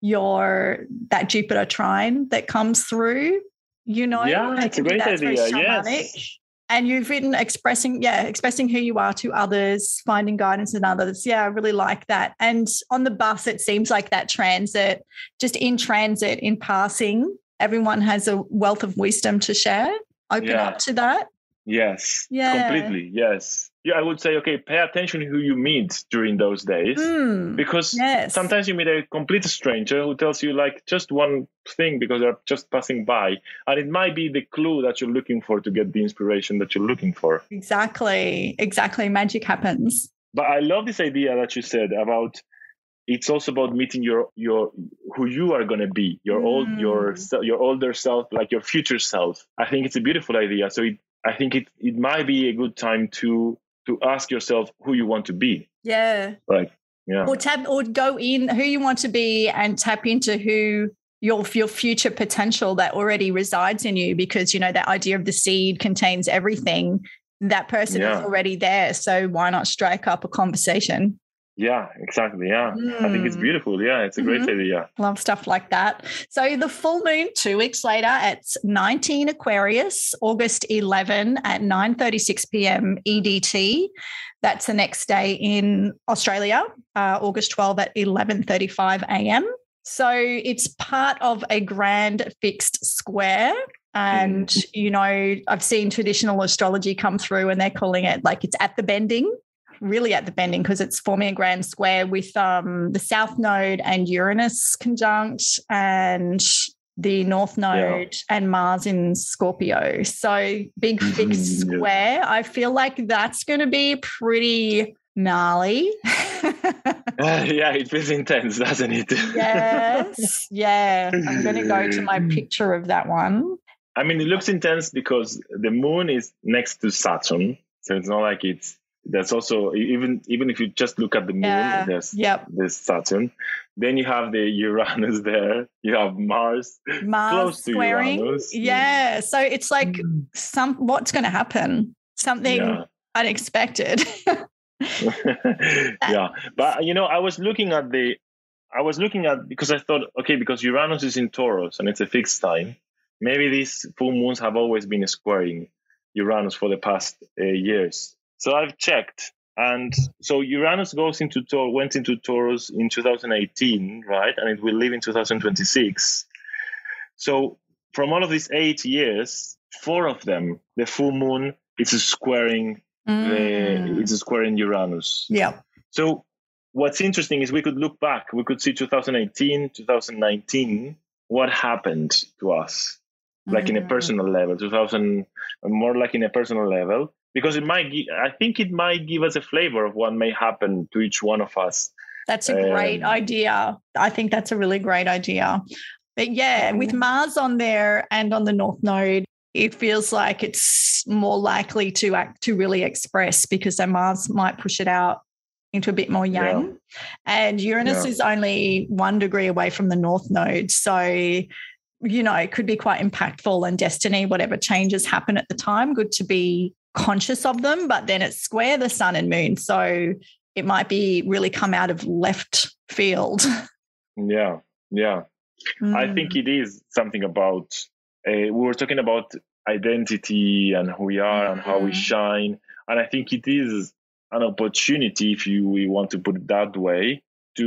your that Jupiter trine that comes through. You know, yeah, it's a great idea. Yes. And you've written expressing, yeah, expressing who you are to others, finding guidance in others. Yeah, I really like that. And on the bus, it seems like that transit, just in transit, in passing, everyone has a wealth of wisdom to share. Open yeah. up to that. Yes, yeah. completely. Yes. Yeah, I would say, okay, pay attention to who you meet during those days, mm, because yes. sometimes you meet a complete stranger who tells you like just one thing because they're just passing by, and it might be the clue that you're looking for to get the inspiration that you're looking for. Exactly, exactly. Magic happens. But I love this idea that you said about it's also about meeting your your who you are going to be, your mm. old your your older self, like your future self. I think it's a beautiful idea. So it, I think it it might be a good time to. to ask yourself who you want to be. Yeah. Right. Yeah. Or tap or go in who you want to be and tap into who your your future potential that already resides in you, because, you know, that idea of the seed contains everything. That person yeah. is already there. So why not strike up a conversation? Yeah, exactly. Yeah. Mm. I think it's beautiful. Yeah, it's a great mm-hmm. idea. Love stuff like that. So the full moon two weeks later at nineteen Aquarius, August eleventh at nine thirty-six p.m. E D T. That's the next day in Australia, uh, August twelfth at eleven thirty-five a.m. So it's part of a grand fixed square. And, mm. you know, I've seen traditional astrology come through and they're calling it like it's at the bending. Really at the bending, because it's forming a grand square with um, the South Node and Uranus conjunct and the North Node yeah. and Mars in Scorpio. So big fixed mm-hmm. square. I feel like that's going to be pretty gnarly. uh, yeah, it feels intense, doesn't it? Yes. Yeah. I'm going to go to my picture of that one. I mean, it looks intense because the moon is next to Saturn. So it's not like it's That's also, even even if you just look at the moon, yeah. there's, yep. there's Saturn. Then you have the Uranus there. You have Mars, Mars close to squaring. Uranus. Yeah. So it's like mm. some what's going to happen? Something yeah. unexpected. yeah. But, you know, I was looking at the, I was looking at, because I thought, okay, because Uranus is in Taurus and it's a fixed sign, maybe these full moons have always been squaring Uranus for the past uh, years. So I've checked, and so Uranus goes into Taurus, went into Taurus in two thousand eighteen, right? And it will leave in two thousand twenty-six. So from all of these eight years, four of them, the full moon is squaring mm. the it's squaring Uranus. Yeah. So what's interesting is we could look back. We could see two thousand eighteen, two thousand nineteen. What happened to us, like mm. in a personal level? two thousand, more like in a personal level. Because it might, I think it might give us a flavor of what may happen to each one of us. That's a great um, idea. I think that's a really great idea. But yeah, with Mars on there and on the North Node, it feels like it's more likely to act, to really express, because then Mars might push it out into a bit more yang. Yeah. And Uranus yeah. is only one degree away from the North Node. So, you know, it could be quite impactful, and destiny, whatever changes happen at the time, good to be conscious of them. But then it's square the sun and moon. So it might be really come out of left field. Yeah, yeah. Mm. I think it is something about, uh, we were talking about identity and who we are mm. and how we shine. And I think it is an opportunity, if you we want to put it that way,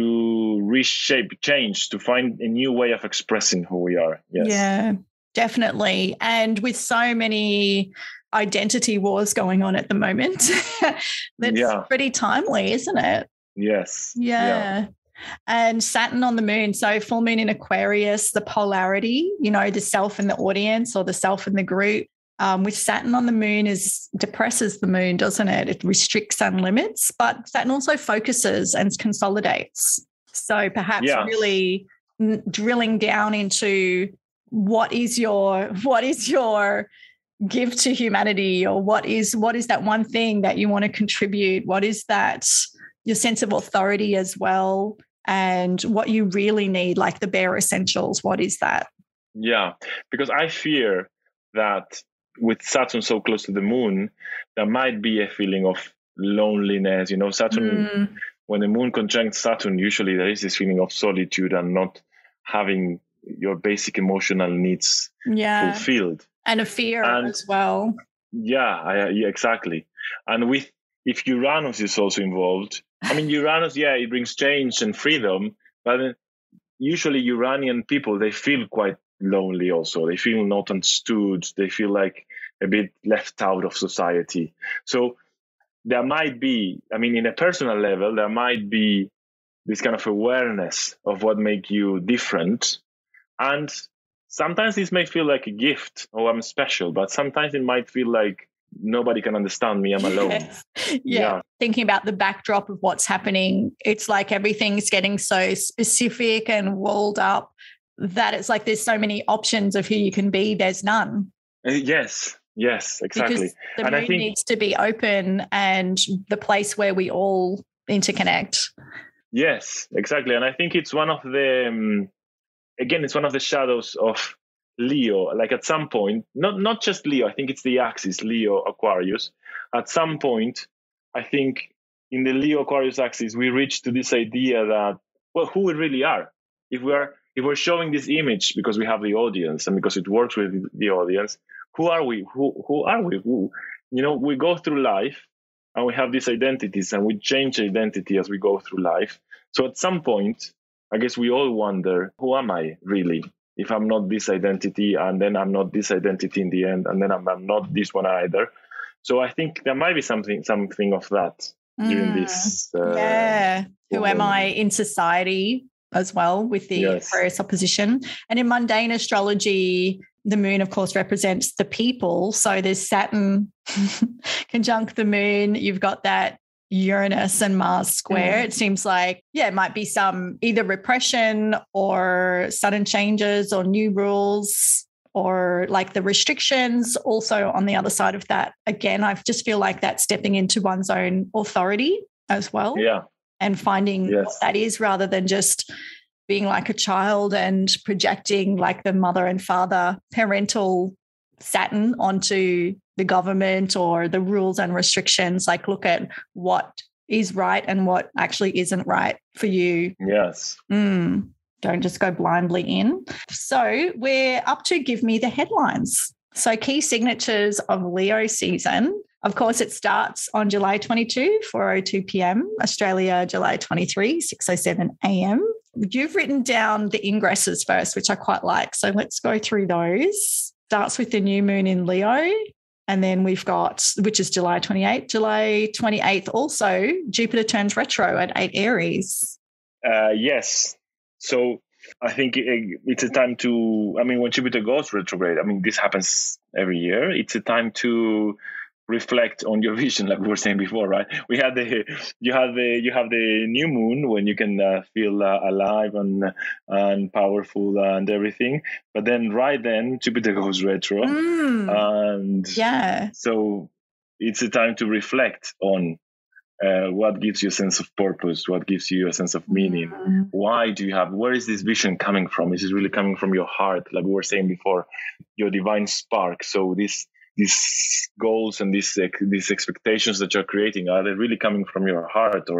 to reshape, change, to find a new way of expressing who we are. Yes. Yeah, definitely. And with so many identity wars going on at the moment, that's yeah. pretty timely, isn't it? Yes. Yeah. yeah. And Saturn on the moon. So full moon in Aquarius, the polarity, you know, the self and the audience or the self and the group. Um, with Saturn on the moon is depresses the moon, doesn't it? It restricts and limits, but Saturn also focuses and consolidates. So perhaps yeah. really n- drilling down into what is your what is your gift to humanity, or what is what is that one thing that you want to contribute? What is that your sense of authority as well, and what you really need, like the bare essentials? What is that? Yeah, because I fear that with Saturn so close to the moon, there might be a feeling of loneliness. You know, Saturn, mm. when the moon conjuncts Saturn, usually there is this feeling of solitude and not having your basic emotional needs yeah. fulfilled. And a fear and, as well. Yeah, I, yeah, exactly. And with if Uranus is also involved, I mean, Uranus, yeah, it brings change and freedom, but usually Uranian people, they feel quite lonely also. They feel not understood. They feel like a bit left out of society. So there might be, I mean, in a personal level, there might be this kind of awareness of what makes you different. And sometimes this may feel like a gift, oh, I'm special, but sometimes it might feel like nobody can understand me, I'm alone. Yes. Yeah. yeah. Thinking about the backdrop of what's happening, it's like everything's getting so specific and walled up that it's like there's so many options of who you can be, there's none. Uh, yes, yes, exactly. Because the and moon I think, needs to be open and the place where we all interconnect. Yes, exactly. And I think it's one of the, um, again, it's one of the shadows of Leo. Like at some point, not, not just Leo, I think it's the axis, Leo, Aquarius. At some point, I think in the Leo Aquarius axis, we reach to this idea that, well, who we really are. If we are If we're showing this image because we have the audience and because it works with the audience, who are we? Who who are we? Who, you know, we go through life and we have these identities and we change identity as we go through life. So at some point, I guess we all wonder, who am I really? If I'm not this identity, and then I'm not this identity in the end, and then I'm, I'm not this one either. So I think there might be something something of that during mm, this. Uh, yeah. Who am I in society? As well with the yes. Aquarius opposition. And in mundane astrology, the moon, of course, represents the people. So there's Saturn conjunct the moon. You've got that Uranus and Mars square. Mm. It seems like, yeah, it might be some either repression or sudden changes or new rules or like the restrictions. Also on the other side of that, again, I just feel like that's stepping into one's own authority as well. Yeah. And finding yes. what that is, rather than just being like a child and projecting like the mother and father parental Saturn onto the government or the rules and restrictions. Like look at what is right and what actually isn't right for you. Yes. Mm, don't just go blindly in. So we're up to give me the headlines. So key signatures of Leo season. Of course, it starts on July twenty-second, four oh two p.m. Australia, July twenty-third, six oh seven a.m. You've written down the ingresses first, which I quite like. So let's go through those. Starts with the new moon in Leo. And then we've got, which is July twenty-eighth. July twenty-eighth also, Jupiter turns retro at eight Aries. Uh, yes. So I think it's a time to, I mean, when Jupiter goes retrograde, I mean, this happens every year. It's a time to reflect on your vision, like we were saying before, right? We had the you have the you have the new moon when you can uh, feel uh, alive and and powerful and everything, but then right then Jupiter goes retro, mm. and yeah, so it's a time to reflect on uh, what gives you a sense of purpose, what gives you a sense of meaning. Mm. Why do you have? Where is this vision coming from? Is it really coming from your heart, like we were saying before, your divine spark? So this. These goals and these these expectations that you're creating, are they really coming from your heart, or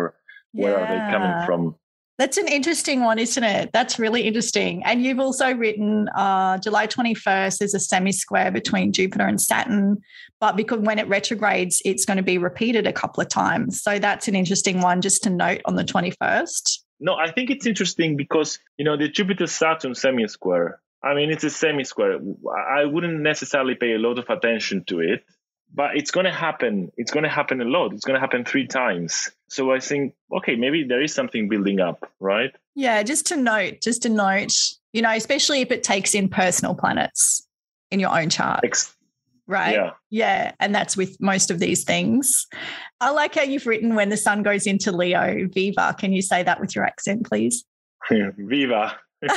Where are they coming from? That's an interesting one, isn't it? That's really interesting. And you've also written uh, July twenty-first is a semi-square between Jupiter and Saturn, but because when it retrogrades, it's going to be repeated a couple of times. So that's an interesting one just to note on the twenty-first. No, I think it's interesting because, you know, the Jupiter-Saturn semi-square, I mean, it's a semi-square. I wouldn't necessarily pay a lot of attention to it, but it's going to happen. It's going to happen a lot. It's going to happen three times. So I think, okay, maybe there is something building up, right? Yeah, just to note, just to note, you know, especially if it takes in personal planets in your own chart. Ex- Right. Yeah. Yeah. And that's with most of these things. I like how you've written when the sun goes into Leo, Viva. Can you say that with your accent, please? Viva. Viva.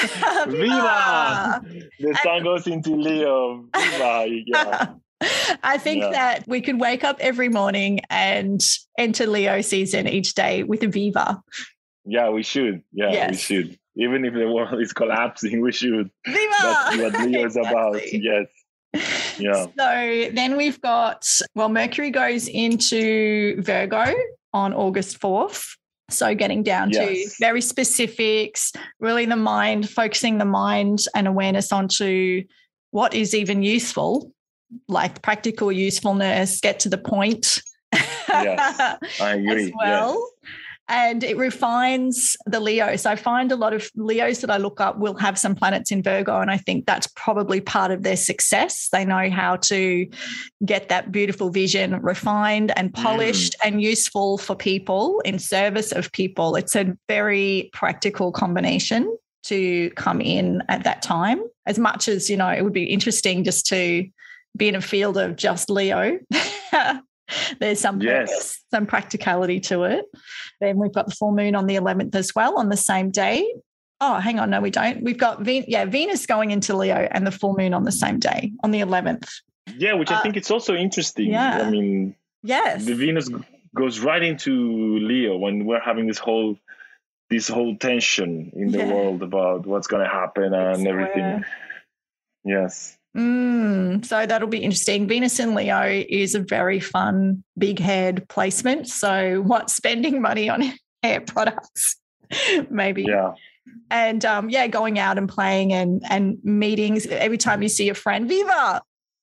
Viva. The sun and- goes into Leo. Viva. Yeah. I think yeah. that we could wake up every morning and enter Leo season each day with a Viva. Yeah, we should. Yeah, yes. we should. Even if the world is collapsing, we should. Viva. That's what Leo is exactly. about. Yes. Yeah. So then we've got, well, Mercury goes into Virgo on August fourth. So getting down yes. to very specifics, really the mind, focusing the mind and awareness onto what is even useful, like practical usefulness, get to the point. Yes, I agree. As well. Yes. And it refines the Leo. So I find a lot of Leos that I look up will have some planets in Virgo, and I think that's probably part of their success. They know how to get that beautiful vision refined and polished mm. and useful for people, in service of people. It's a very practical combination to come in at that time. As much as, you know, it would be interesting just to be in a field of just Leo. There's some purpose, yes. some practicality to it. Then we've got the full moon on the eleventh as well on the same day. Oh, hang on. No, we don't. We've got, Ven- yeah, Venus going into Leo and the full moon on the same day on the eleventh. Yeah, which uh, I think it's also interesting. Yeah. I mean, yes, the Venus goes right into Leo when we're having this whole this whole tension in the yeah. world about what's going to happen and everything. Yes. Mm, so that'll be interesting. Venus in Leo is a very fun big haired placement. So what, spending money on hair products, maybe. Yeah. And um, yeah, going out and playing and and meetings. Every time you see a friend, Viva.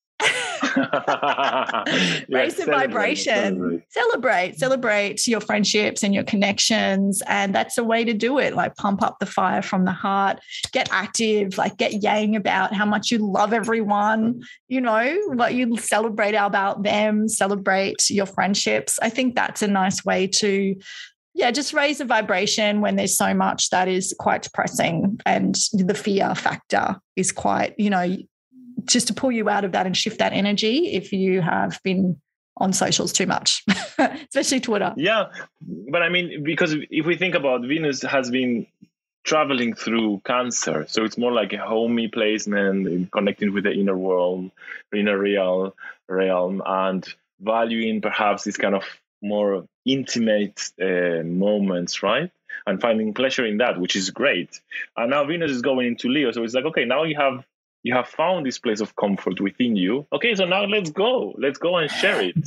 Raise the vibration. Celebrate. celebrate, celebrate your friendships and your connections. And that's a way to do it. Like pump up the fire from the heart, get active, like get yang about how much you love everyone, you know, what you celebrate about them, celebrate your friendships. I think that's a nice way to, yeah, just raise the vibration when there's so much that is quite depressing, and the fear factor is quite, you know, just to pull you out of that and shift that energy if you have been on socials too much, especially Twitter. Yeah. But I mean, because if we think about Venus has been traveling through Cancer, so it's more like a homey placement and connecting with the inner world, inner real realm, and valuing perhaps this kind of more intimate uh, moments, right? And finding pleasure in that, which is great. And now Venus is going into Leo. So it's like, okay, now you have You have found this place of comfort within you. Okay, so now let's go. Let's go and share it.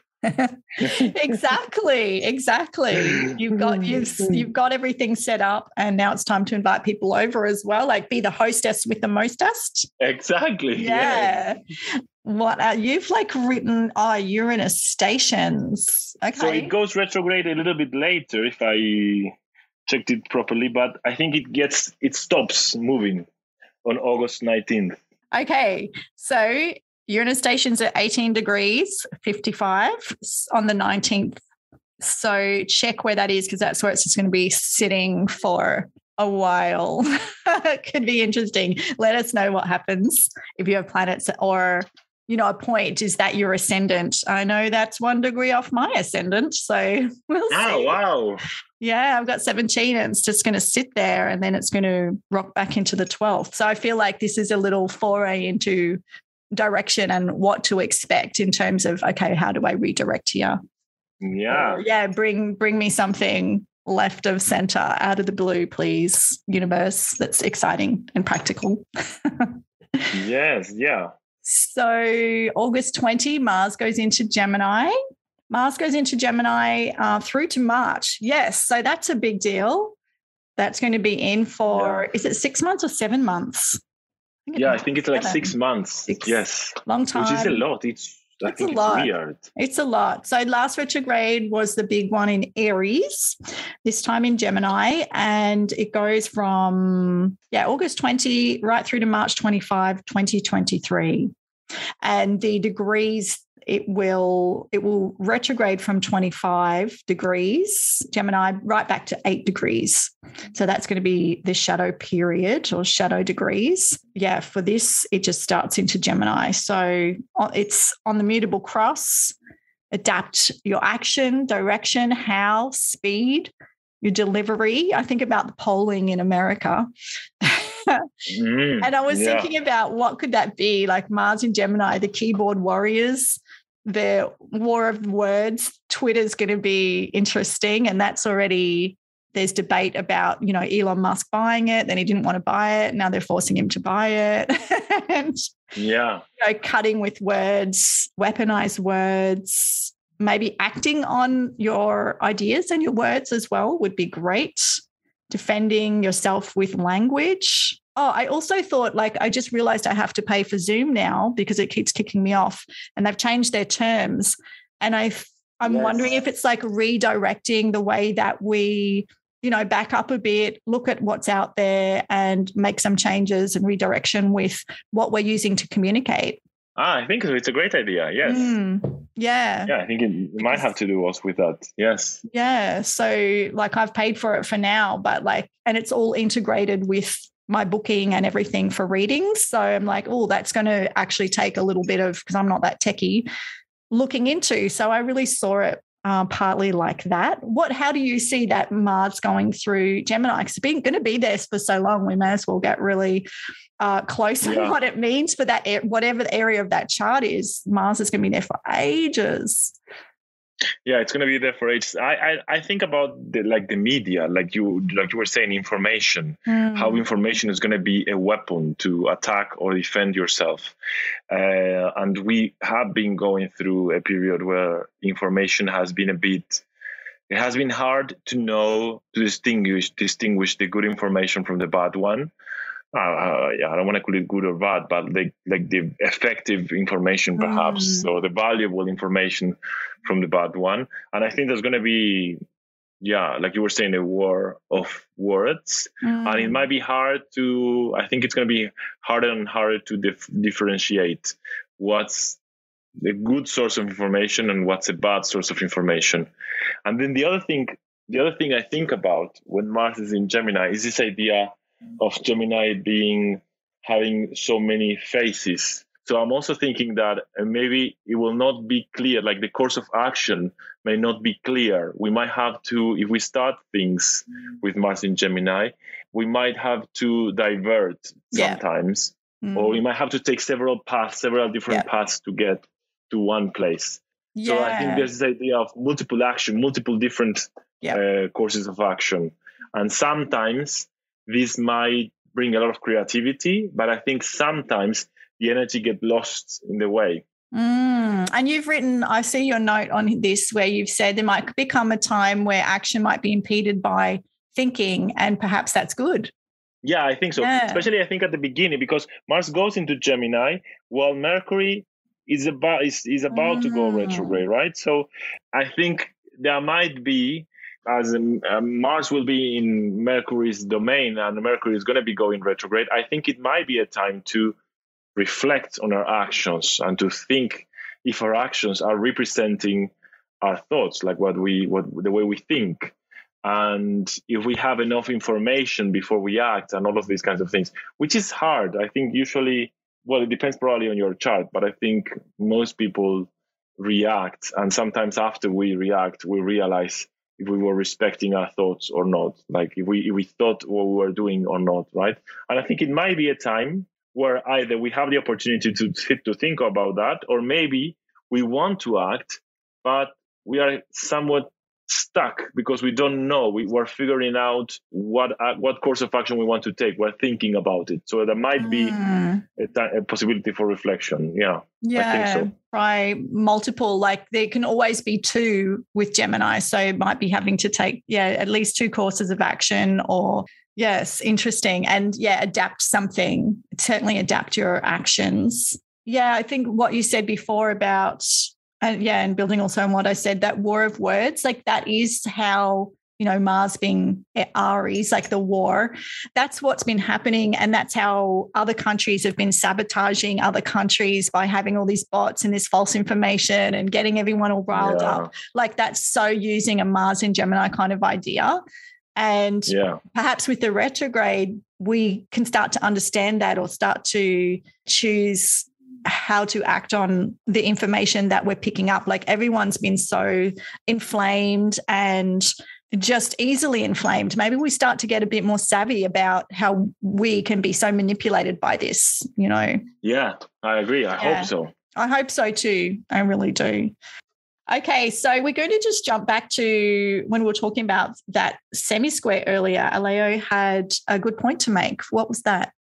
exactly, exactly. You've got you've you've got everything set up, and now it's time to invite people over as well. Like be the hostess with the mostest. Exactly. Yeah. Yes. What are you've like written? Oh, Uranus stations. Okay. So it goes retrograde a little bit later if I checked it properly, but I think it gets it stops moving on August nineteenth. Okay, so Uranus station's at eighteen degrees, fifty-five on the nineteenth. So check where that is, because that's where it's just going to be sitting for a while. It could be interesting. Let us know what happens if you have planets, or, you know, a point is that your ascendant. I know that's one degree off my ascendant, so we'll see. Oh, wow. Yeah, I've got seventeen, and it's just going to sit there, and then it's going to rock back into the twelfth. So I feel like this is a little foray into direction and what to expect in terms of, okay, how do I redirect here? Yeah. Or, yeah, bring bring me something left of center, out of the blue, please, universe, that's exciting and practical. Yes, yeah. So August twentieth, Mars goes into Gemini. Mars goes into Gemini uh, through to March. Yes. So that's a big deal. That's going to be in for, yeah. is it six months or seven months? I yeah, I think it's like seven. six months. Six. Yes. Long time. Which is a lot. It's, I it's think a lot. It's weird. It's a lot. So last retrograde was the big one in Aries, this time in Gemini, and it goes from, yeah, August twentieth right through to March twenty-fifth, twenty twenty-three. And the degrees, it will it will retrograde from twenty-five degrees Gemini right back to eight degrees. So that's going to be the shadow period or shadow degrees. Yeah, for this, it just starts into Gemini. So it's on the mutable cross. Adapt your action, direction, how, speed, your delivery. I think about the polling in America. mm, and I was yeah. thinking about what could that be, like Mars in Gemini, the keyboard warriors, the war of words. Twitter's going to be interesting, and that's already, there's debate about, you know, Elon Musk buying it, then he didn't want to buy it, now they're forcing him to buy it. and yeah, you know, cutting with words, weaponized words, maybe acting on your ideas and your words as well would be great. Defending yourself with language. Oh, I also thought, like, I just realized I have to pay for Zoom now because it keeps kicking me off, and they've changed their terms. And I, I'm yes. wondering if it's like redirecting the way that we, you know, back up a bit, look at what's out there and make some changes and redirection with what we're using to communicate. Ah, I think it's a great idea. Yes. Mm, yeah. Yeah, I think it, it might have to do also with that. Yes. Yeah. So like I've paid for it for now, but like, and it's all integrated with my booking and everything for readings. So I'm like, oh, that's going to actually take a little bit of, because I'm not that techie, looking into. So I really saw it uh, partly like that. What, how do you see that Mars going through Gemini? Because it's been going to be there for so long, we may as well get really uh, close yeah. on what it means for that, whatever the area of that chart is. Mars is going to be there for ages. Yeah, it's going to be there for ages. I, I, I think about the, like the media, like you like you were saying, information, mm. how information is going to be a weapon to attack or defend yourself. Uh, and we have been going through a period where information has been a bit, it has been hard to know, to distinguish, distinguish the good information from the bad one. Uh, yeah, I don't want to call it good or bad, but like like the effective information, perhaps, mm. or the valuable information from the bad one. And I think there's going to be, yeah, like you were saying, a war of words, mm. and it might be hard to. I think it's going to be harder and harder to dif- differentiate what's a good source of information and what's a bad source of information. And then the other thing, the other thing I think about when Mars is in Gemini is this idea of Gemini being having so many faces. So I'm also thinking that maybe it will not be clear, like the course of action may not be clear. We might have to, if we start things with Mars in Gemini, we might have to divert yeah. sometimes, mm. or we might have to take several paths, several different yeah. paths to get to one place. Yeah. So I think there's this idea of multiple action, multiple different yeah. uh, courses of action. And sometimes this might bring a lot of creativity, but I think sometimes the energy gets lost in the way. Mm. And you've written, I see your note on this where you've said there might become a time where action might be impeded by thinking, and perhaps that's good. Yeah, I think so. Yeah. Especially I think at the beginning, because Mars goes into Gemini while Mercury is about, is, is about mm. to go retrograde, right? So I think there might be, as um, Mars will be in Mercury's domain and Mercury is going to be going retrograde, I think it might be a time to reflect on our actions and to think if our actions are representing our thoughts, like what we, what the way we think, and if we have enough information before we act, and all of these kinds of things, which is hard. I think usually, well, it depends probably on your chart, but I think most people react, and sometimes after we react, we realize if we were respecting our thoughts or not, like if we if we thought what we were doing or not, right? And I think it might be a time where either we have the opportunity to to think about that, or maybe we want to act, but we are somewhat stuck because we don't know. We, we're figuring out what uh, what course of action we want to take. We're thinking about it. So there might be Mm. a, a possibility for reflection. Yeah, Yeah, I think so. Try multiple, like there can always be two with Gemini. So it might be having to take, yeah, at least two courses of action or, yes, interesting. And yeah, adapt something, certainly adapt your actions. Yeah, I think what you said before about, and yeah, and building also on what I said, that war of words, like that is how, you know, Mars being Aries, like the war, that's what's been happening. And that's how other countries have been sabotaging other countries by having all these bots and this false information and getting everyone all riled Yeah. up. Like that's so using a Mars in Gemini kind of idea. And Yeah. perhaps with the retrograde, we can start to understand that or start to choose how to act on the information that we're picking up. Like everyone's been so inflamed and just easily inflamed. Maybe we start to get a bit more savvy about how we can be so manipulated by this, you know? Yeah, I agree. I Yeah. hope so. I hope so too. I really do. Okay, so we're going to just jump back to when we were talking about that semi-square earlier. Aleo had a good point to make. What was that?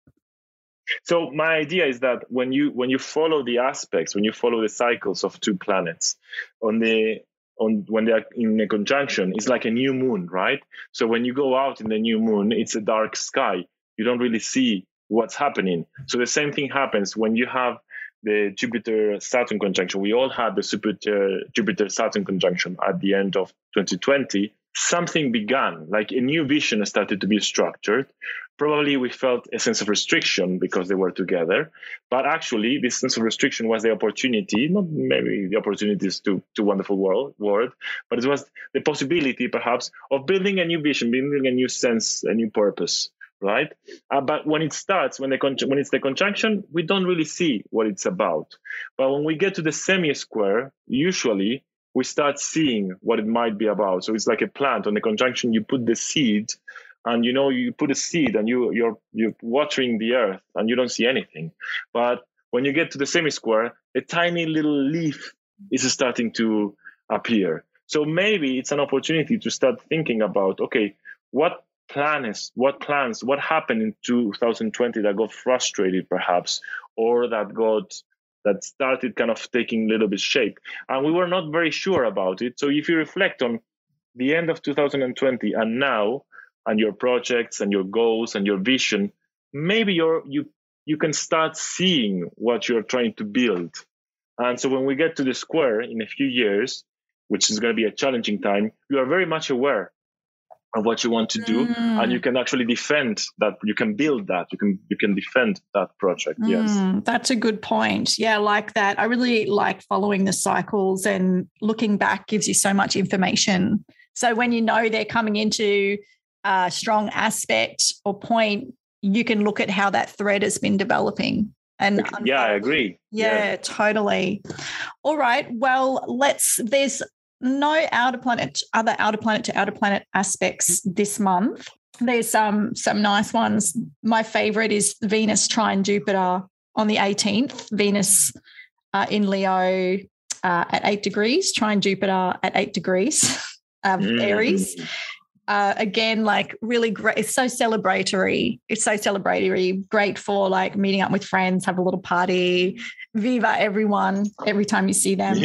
So my idea is that when you when you follow the aspects, when you follow the cycles of two planets on the on when they are in a conjunction, it's like a new moon, right? So when you go out in the new moon, it's a dark sky. You don't really see what's happening. So the same thing happens when you have the Jupiter-Saturn conjunction. We all had the Jupiter Jupiter-Saturn conjunction at the end of twenty twenty. Something began, like a new vision started to be structured. Probably we felt a sense of restriction because they were together, but actually this sense of restriction was the opportunity, not maybe the opportunities to, to wonderful world, world, but it was the possibility perhaps of building a new vision, building a new sense, a new purpose, right? Uh, but when it starts, when, the con- when it's the conjunction, we don't really see what it's about. But when we get to the semi-square, usually we start seeing what it might be about. So it's like a plant. On the conjunction, you put the seed, and you know you put a seed, and you you're you're watering the earth, and you don't see anything. But when you get to the semi-square, a tiny little leaf is starting to appear. So maybe it's an opportunity to start thinking about, okay, what plans, what plans, what happened in two thousand twenty that got frustrated, perhaps, or that got that started kind of taking a little bit shape. And we were not very sure about it. So if you reflect on the end of two thousand twenty and now, and your projects and your goals and your vision, maybe you're, you you can start seeing what you're trying to build. And so when we get to the square in a few years, which is going to be a challenging time, you are very much aware of what you want to do, Mm. and you can actually defend that. You can build that. You can you can defend that project. Yes, Mm, that's a good point. Yeah, I like that. I really like following the cycles, and looking back gives you so much information. So when you know they're coming into a strong aspect or point, you can look at how that thread has been developing. And yeah, I unfold. agree. Yeah, Yeah. totally. All right. Well, let's, there's no outer planet, other outer planet to outer planet aspects this month. There's um, some nice ones. My favorite is Venus trine Jupiter on the eighteenth. Venus uh, in Leo uh, at eight degrees, trine Jupiter at eight degrees of Mm. Aries. Uh, again, like really great. It's so celebratory. It's so celebratory. Great for like meeting up with friends, have a little party. Viva everyone every time you see them.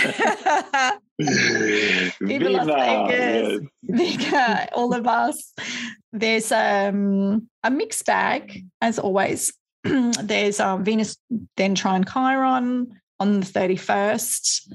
Yeah. Viva Las Vegas. Viva all of us. There's um, a mixed bag, as always. There's um, Venus then trine Chiron on the thirty-first.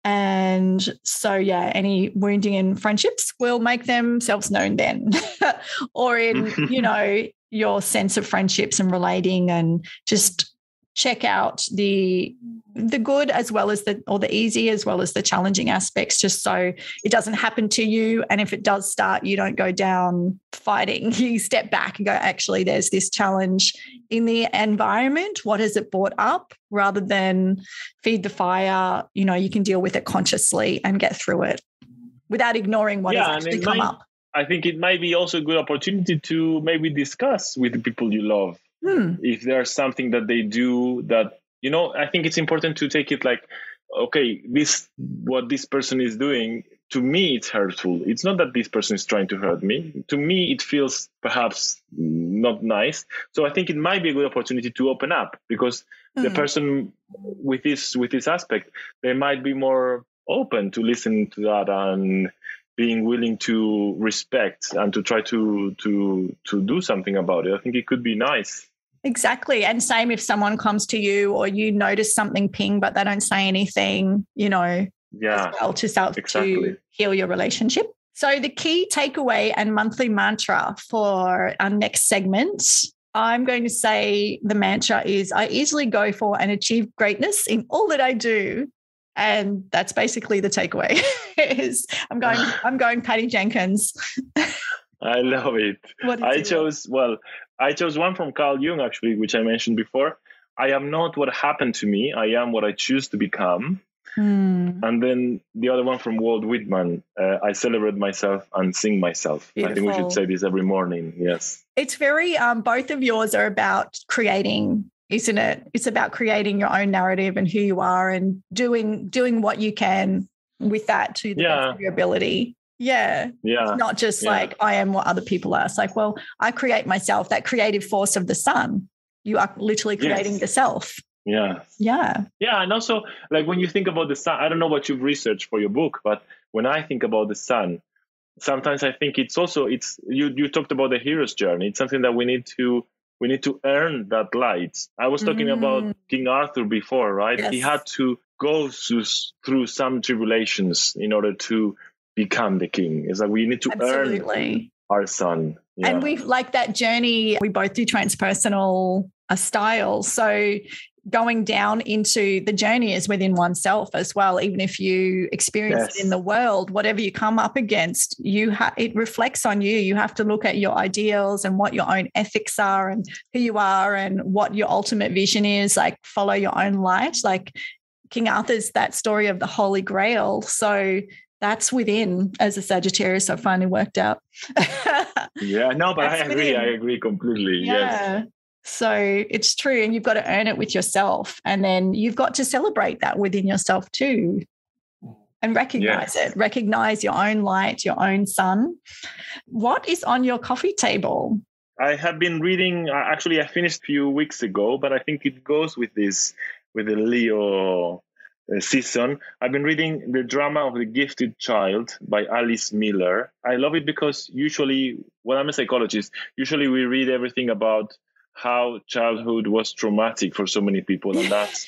And so, yeah, any wounding in friendships will make themselves known then. Or in, you know, your sense of friendships and relating, and just check out the the good as well as the, or the easy as well as the challenging aspects, just so it doesn't happen to you. And if it does start, you don't go down fighting. You step back and go, actually, there's this challenge in the environment. What has it brought up? Rather than feed the fire, you know, you can deal with it consciously and get through it without ignoring what Yeah, has and actually it come might- up. I think it might be also a good opportunity to maybe discuss with the people you love. Hmm. If there's something that they do that, you know, I think it's important to take it like, okay, this, what this person is doing to me, it's hurtful. It's not that this person is trying to hurt me. To me, it feels perhaps not nice. So I think it might be a good opportunity to open up, because mm. the person with this with this aspect, they might be more open to listen to that and being willing to respect and to try to to to do something about it. I think it could be nice. Exactly. And same if someone comes to you or you notice something ping, but they don't say anything, you know, yeah, as well to self exactly. to heal your relationship. So the key takeaway and monthly mantra for our next segment, I'm going to say the mantra is I easily go for and achieve greatness in all that I do. And that's basically the takeaway. is I'm going I'm going Patty Jenkins. I love it. I chose want? well, I chose one from Carl Jung actually, which I mentioned before. I am not what happened to me. I am what I choose to become. Hmm. And then the other one from Walt Whitman, uh, I celebrate myself and sing myself. Beautiful. I think we should say this every morning. Yes. It's very, um, both of yours are about creating, isn't it? It's about creating your own narrative and who you are and doing, doing what you can with that to the yeah. best of your ability. Yeah. Yeah. It's not just yeah. like I am what other people are. It's like, well, I create myself, that creative force of the sun. You are literally creating yes. the self. Yeah. Yeah. Yeah. And also, like when you think about the sun, I don't know what you've researched for your book, but when I think about the sun, sometimes I think it's also, it's, you, you talked about the hero's journey. It's something that we need to, we need to earn that light. I was talking mm. about King Arthur before, right? Yes. He had to go through, through some tribulations in order to become the king. It's like we need to Absolutely. earn our sun. Yeah. And we've like that journey, we both do transpersonal uh, style. So going down into the journey is within oneself as well. Even if you experience yes. it in the world, whatever you come up against, you ha- it reflects on you. You have to look at your ideals and what your own ethics are and who you are and what your ultimate vision is, like follow your own light. Like King Arthur's that story of the Holy Grail. So that's within, as a Sagittarius, I finally worked out. yeah, no, but that's I agree. Within. I agree completely. Yeah. Yes. So it's true. And you've got to earn it with yourself. And then you've got to celebrate that within yourself too. And recognize yes. it. Recognize your own light, your own sun. What is on your coffee table? I have been reading, actually I finished a few weeks ago, but I think it goes with this, with the Leo season. I've been reading The Drama of the Gifted Child by Alice Miller. I love it because usually, well, I'm a psychologist, usually we read everything about how childhood was traumatic for so many people, and that's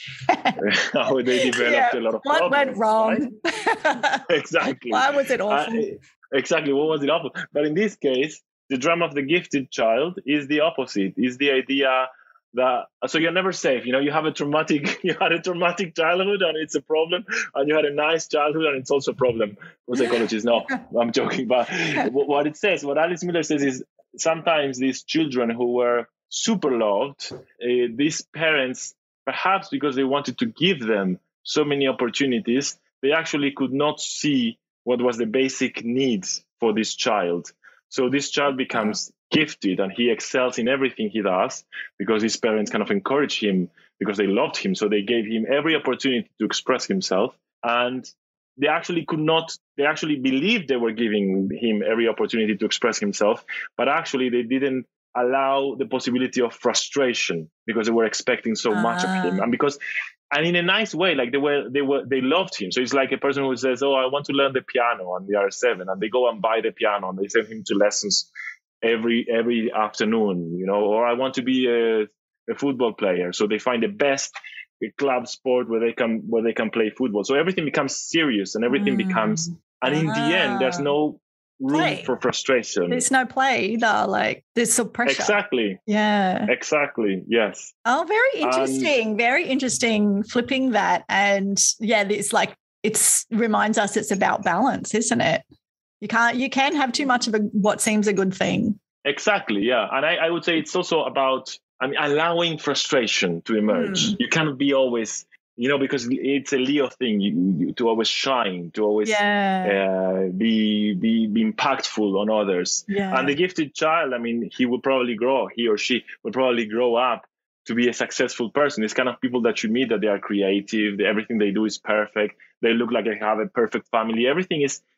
how they developed yeah, a lot of what problems. What went wrong? Right? Exactly. Why was it awful? Uh, exactly. What was it awful? But in this case, The Drama of the Gifted Child is the opposite, is the idea that, so you're never safe. You know, you have a traumatic, you had a traumatic childhood and it's a problem, and you had a nice childhood and it's also a problem for psychologists. No, I'm joking. But what it says, what Alice Miller says is sometimes these children who were super loved, uh, these parents, perhaps because they wanted to give them so many opportunities, they actually could not see what was the basic needs for this child. So this child becomes gifted and he excels in everything he does because his parents kind of encourage him because they loved him. So they gave him every opportunity to express himself. And they actually could not, they actually believed they were giving him every opportunity to express himself, but actually they didn't allow the possibility of frustration because they were expecting so uh. much of him. And because, and in a nice way, like they were, they were, they loved him. So it's like a person who says, oh, I want to learn the piano, and they are seven, and they go and buy the piano and they send him to lessons every every afternoon, you know, or I want to be a, a football player. So they find the best club sport where they can where they can play football. So everything becomes serious and everything mm. becomes, and in ah. the end, there's no room play. for frustration. There's no play either. Like there's some pressure. Exactly. Yeah. Exactly. Yes. Oh, very interesting. Um, very interesting. Flipping that, and yeah, it's like it's reminds us it's about balance, isn't it? You can't, you can have too much of a, what seems a good thing. Exactly. Yeah. And I, I would say it's also about, I mean, allowing frustration to emerge. Mm. You cannot be always, you know, because it's a Leo thing, you, you, to always shine, to always yeah. uh, be, be, be impactful on others. Yeah. And the gifted child, I mean, he will probably grow, he or she will probably grow up to be a successful person. It's kind of people that you meet that they are creative, everything they do is perfect. They look like they have a perfect family. Everything is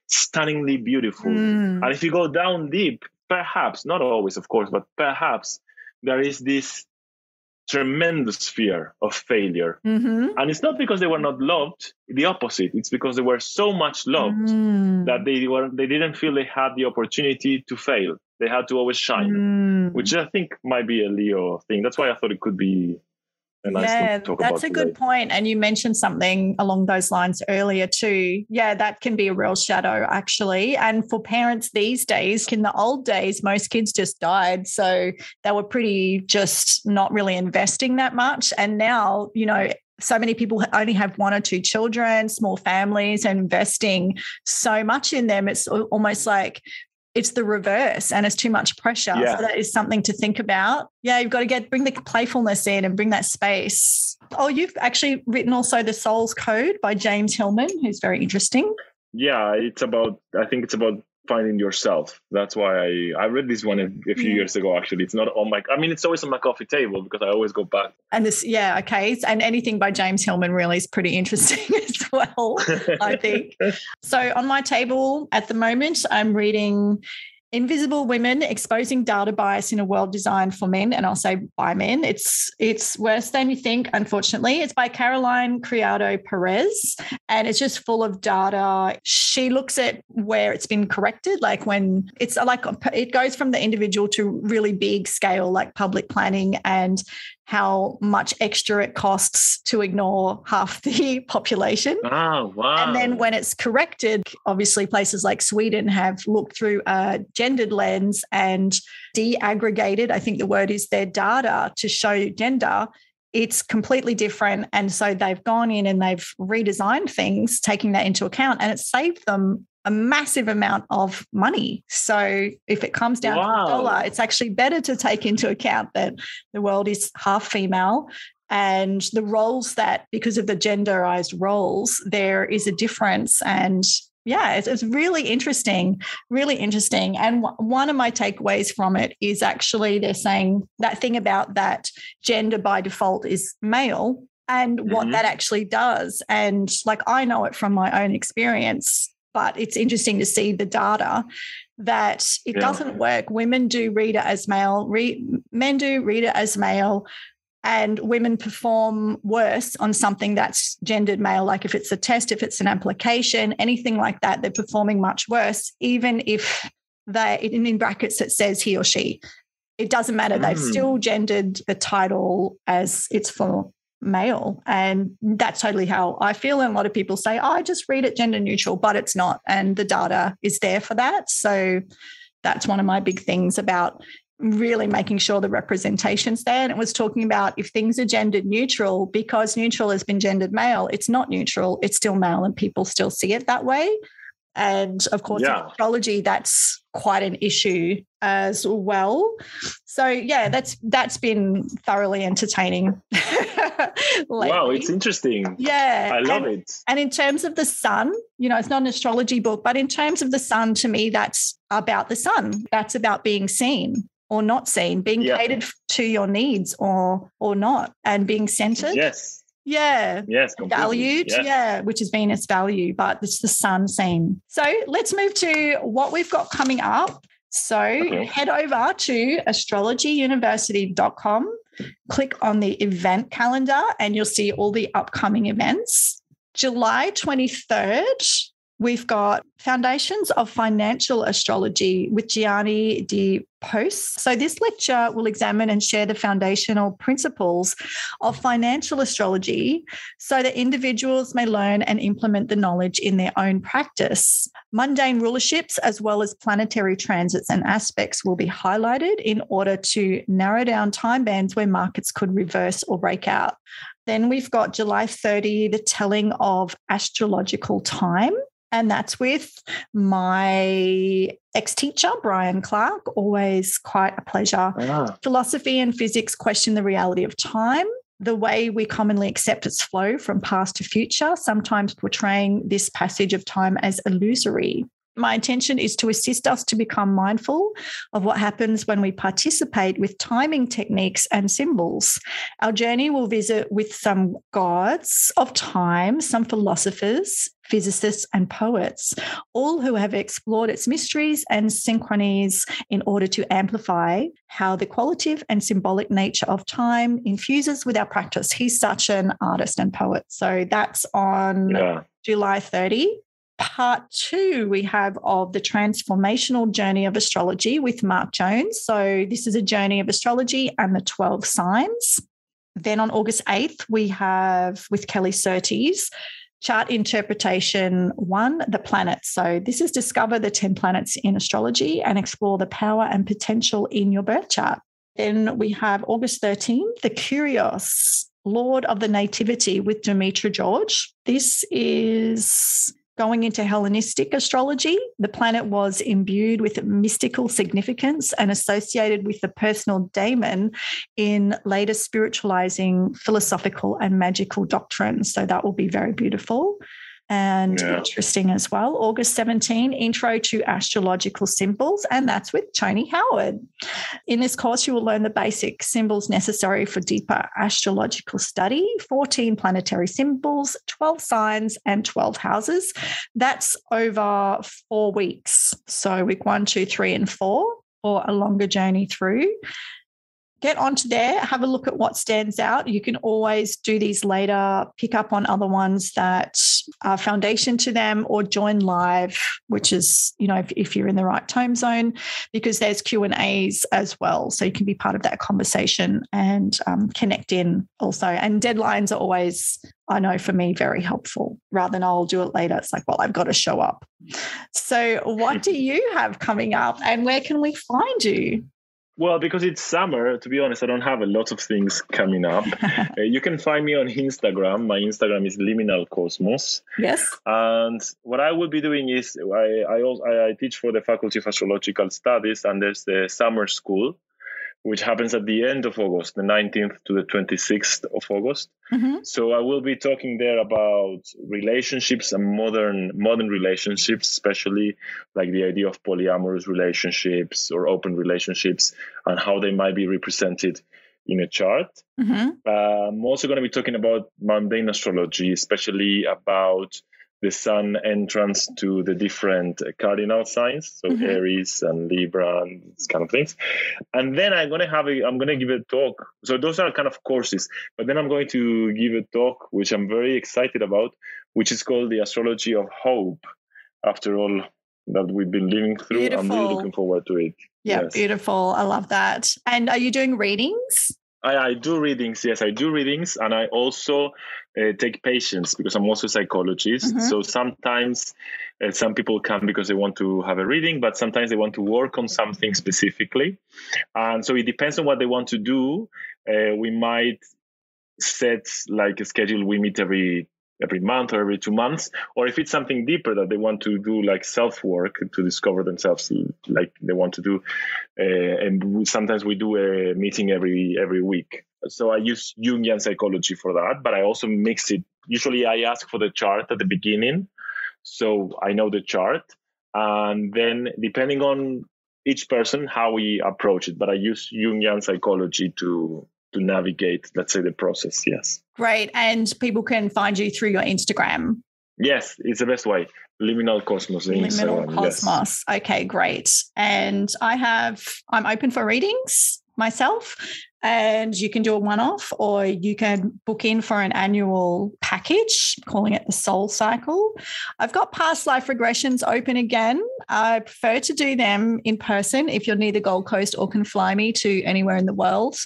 stunningly beautiful. Mm. And if you go down deep, perhaps, not always, of course, but perhaps there is this tremendous fear of failure. Mm-hmm. And it's not because they were not loved, the opposite. It's because they were so much loved mm. that they were they didn't feel they had the opportunity to fail. They had to always shine, mm. which I think might be a Leo thing. That's why I thought it could be a nice yeah, thing to talk about. That's a today. good point. And you mentioned something along those lines earlier too. Yeah, that can be a real shadow actually. And for parents these days, in the old days, most kids just died. So they were pretty just not really investing that much. And now, you know, so many people only have one or two children, small families, and investing so much in them. It's almost like it's the reverse and it's too much pressure. Yeah. So that is something to think about. Yeah, you've got to get bring the playfulness in and bring that space. Oh, you've actually written also The Soul's Code by James Hillman, who's very interesting. Yeah, it's about, I think it's about finding yourself. That's why I, I read this one a, a few yeah. years ago, actually. It's not on my, I mean, it's always on my coffee table because I always go back. And this, yeah, okay. And anything by James Hillman really is pretty interesting as well, I think. So on my table at the moment, I'm reading Invisible Women, Exposing Data Bias in a World Designed for Men, and I'll say by men. It's it's worse than you think, unfortunately. It's by Caroline Criado Perez, and it's just full of data. She looks at where it's been corrected, like when it's like it goes from the individual to really big scale, like public planning, and how much extra it costs to ignore half the population. Oh, wow. And then when it's corrected, obviously places like Sweden have looked through a gendered lens and de-aggregated, I think the word is, their data to show gender. It's completely different. And so they've gone in and they've redesigned things, taking that into account, and it's saved them a massive amount of money. So if it comes down wow. to the dollar, it's actually better to take into account that the world is half female and the roles that, because of the genderized roles, there is a difference. And yeah, it's, it's really interesting, really interesting. And w- one of my takeaways from it is actually they're saying that thing about that gender by default is male and mm-hmm. what that actually does. And like, I know it from my own experience, but it's interesting to see the data that it yeah. doesn't work. Women do read it as male, re- men do read it as male, and women perform worse on something that's gendered male. Like if it's a test, if it's an application, anything like that, they're performing much worse, even if they, in brackets, it says he or she. It doesn't matter. Mm. They've still gendered the title as it's for male. And that's totally how I feel. And a lot of people say, oh, I just read it gender neutral, but it's not. And the data is there for that. So that's one of my big things about really making sure the representation's there. And it was talking about if things are gendered neutral, because neutral has been gendered male, it's not neutral, it's still male, and people still see it that way. And of course, yeah. in astrology, that's quite an issue as well. So yeah, that's that's been thoroughly entertaining. Wow, it's interesting. Yeah. I love and, it. And in terms of the sun, you know, it's not an astrology book, but in terms of the sun, to me, that's about the sun. That's about being seen or not seen, being yeah. catered to your needs or or not, and being centered. Yes. Yeah. Yes. Completely. Valued. Yes. Yeah. Which is Venus value, but it's the sun scene. So let's move to what we've got coming up. So okay. head over to astrology university dot com, click on the event calendar, and you'll see all the upcoming events. July twenty-third, we've got Foundations of Financial Astrology with Gianni Di Post. So this lecture will examine and share the foundational principles of financial astrology so that individuals may learn and implement the knowledge in their own practice. Mundane rulerships as well as planetary transits and aspects will be highlighted in order to narrow down time bands where markets could reverse or break out. Then we've got July thirtieth, the telling of astrological time. And that's with my ex-teacher, Brian Clark, always quite a pleasure. Ah. Philosophy and physics question the reality of time, the way we commonly accept its flow from past to future, sometimes portraying this passage of time as illusory. My intention is to assist us to become mindful of what happens when we participate with timing techniques and symbols. Our journey will visit with some gods of time, some philosophers, physicists, and poets, all who have explored its mysteries and synchronies in order to amplify how the qualitative and symbolic nature of time infuses with our practice. He's such an artist and poet. So that's on yeah. July thirtieth. Part two, we have of the transformational journey of astrology with Mark Jones. So this is a journey of astrology and the twelve signs. Then on August eighth, we have with Kelly Surtees, chart interpretation one, the planets. So this is discover the ten planets in astrology and explore the power and potential in your birth chart. Then we have August thirteenth, the Curios, Lord of the Nativity with Demetra George. This is going into Hellenistic astrology. The planet was imbued with mystical significance and associated with the personal daemon in later spiritualizing philosophical and magical doctrines. So that will be very beautiful and yeah. interesting as well. August seventeenth, Intro to Astrological Symbols, and that's with Tony Howard. In this course, you will learn the basic symbols necessary for deeper astrological study, fourteen planetary symbols, twelve signs, and twelve houses. That's over four weeks. So week one, two, three, and four, or a longer journey through. Get onto there, have a look at what stands out. You can always do these later, pick up on other ones that are foundation to them, or join live, which is, you know, if, if you're in the right time zone, because there's Q and A's as well. So you can be part of that conversation and um, connect in also. And deadlines are always, I know for me, very helpful. Rather than I'll do it later, it's like, well, I've got to show up. So what do you have coming up and where can we find you? Well, because it's summer, to be honest, I don't have a lot of things coming up. uh, you can find me on Instagram. My Instagram is Liminal Cosmos. Yes. And what I will be doing is I I, also, I teach for the Faculty of Astrological Studies, and there's the summer school, which happens at the end of August, the nineteenth to the twenty-sixth of August. Mm-hmm. So I will be talking there about relationships and modern modern relationships, especially like the idea of polyamorous relationships or open relationships and how they might be represented in a chart. Mm-hmm. Uh, I'm also going to be talking about mundane astrology, especially about the sun entrance to the different cardinal signs, so mm-hmm. Aries and Libra and these kind of things. And then I'm going to have a, I'm going to give a talk. So those are kind of courses, but then I'm going to give a talk, which I'm very excited about, which is called the Astrology of Hope. After all that we've been living through, beautiful. I'm really looking forward to it. Yeah, yes. Beautiful. I love that. And are you doing readings? I, I do readings. Yes, I do readings. And I also uh, take patients because I'm also a psychologist. Mm-hmm. So sometimes uh, some people come because they want to have a reading, but sometimes they want to work on something specifically. And so it depends on what they want to do. Uh, we might set like a schedule. We meet every every month or every two months. Or if it's something deeper that they want to do, like self-work to discover themselves, like they want to do. Uh, and sometimes we do a meeting every every week. So I use Jungian psychology for that, but I also mix it. Usually I ask for the chart at the beginning, so I know the chart. And then depending on each person, how we approach it. But I use Jungian psychology to to navigate, let's say, the process. Yes. Great. And people can find you through your Instagram. Yes, it's the best way. Liminal Cosmos. Liminal Cosmos. Yes. Okay, great. And I have, I'm open for readings myself, and you can do a one-off or you can book in for an annual package, calling it the Soul Cycle. I've got past life regressions open again. I prefer to do them in person if you're near the Gold Coast or can fly me to anywhere in the world.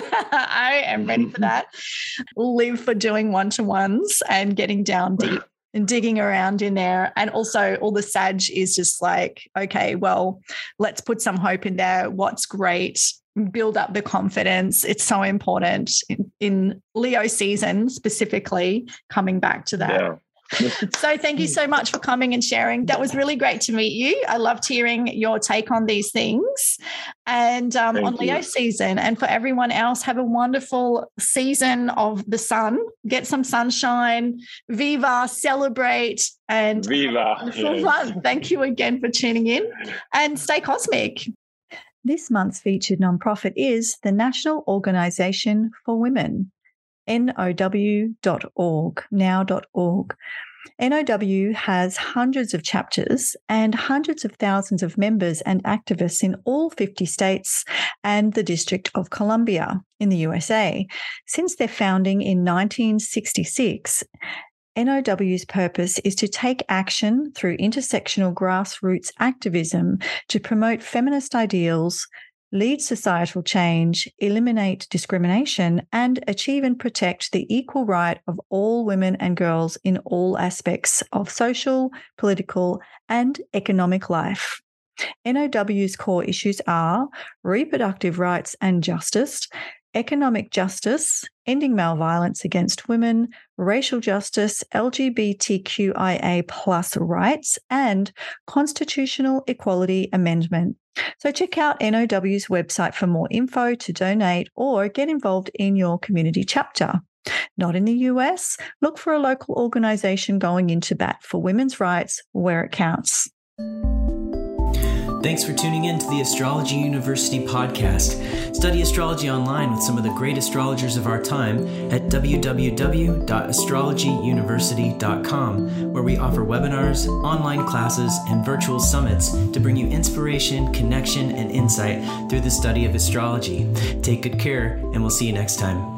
I am ready for that. Live for doing one-to-ones and getting down deep and digging around in there. And also all the Sag is just like, okay, well, let's put some hope in there. What's great? Build up the confidence. It's so important in, in Leo season, specifically coming back to that. Yeah. So thank you so much for coming and sharing. That was really great to meet you. I loved hearing your take on these things and um, on Leo season. And for everyone else, have a wonderful season of the sun. Get some sunshine. Viva, celebrate, and Viva. Wonderful fun. Thank you again for tuning in and stay cosmic. This month's featured nonprofit is the National Organisation for Women, N O W dot org, now dot org. N O W has hundreds of chapters and hundreds of thousands of members and activists in all fifty states and the District of Columbia in the U S A. Since their founding in nineteen sixty-six, N O W's purpose is to take action through intersectional grassroots activism to promote feminist ideals, lead societal change, eliminate discrimination, and achieve and protect the equal right of all women and girls in all aspects of social, political, and economic life. N O W's core issues are reproductive rights and justice, economic justice, ending male violence against women, racial justice, L G B T Q I A plus rights, and constitutional equality amendment. So check out N O W's website for more info, to donate, or get involved in your community chapter. Not in the U S? Look for a local organisation going into bat for women's rights where it counts. Thanks for tuning in to the Astrology University podcast. Study astrology online with some of the great astrologers of our time at w w w dot astrology university dot com, where we offer webinars, online classes, and virtual summits to bring you inspiration, connection, and insight through the study of astrology. Take good care, and we'll see you next time.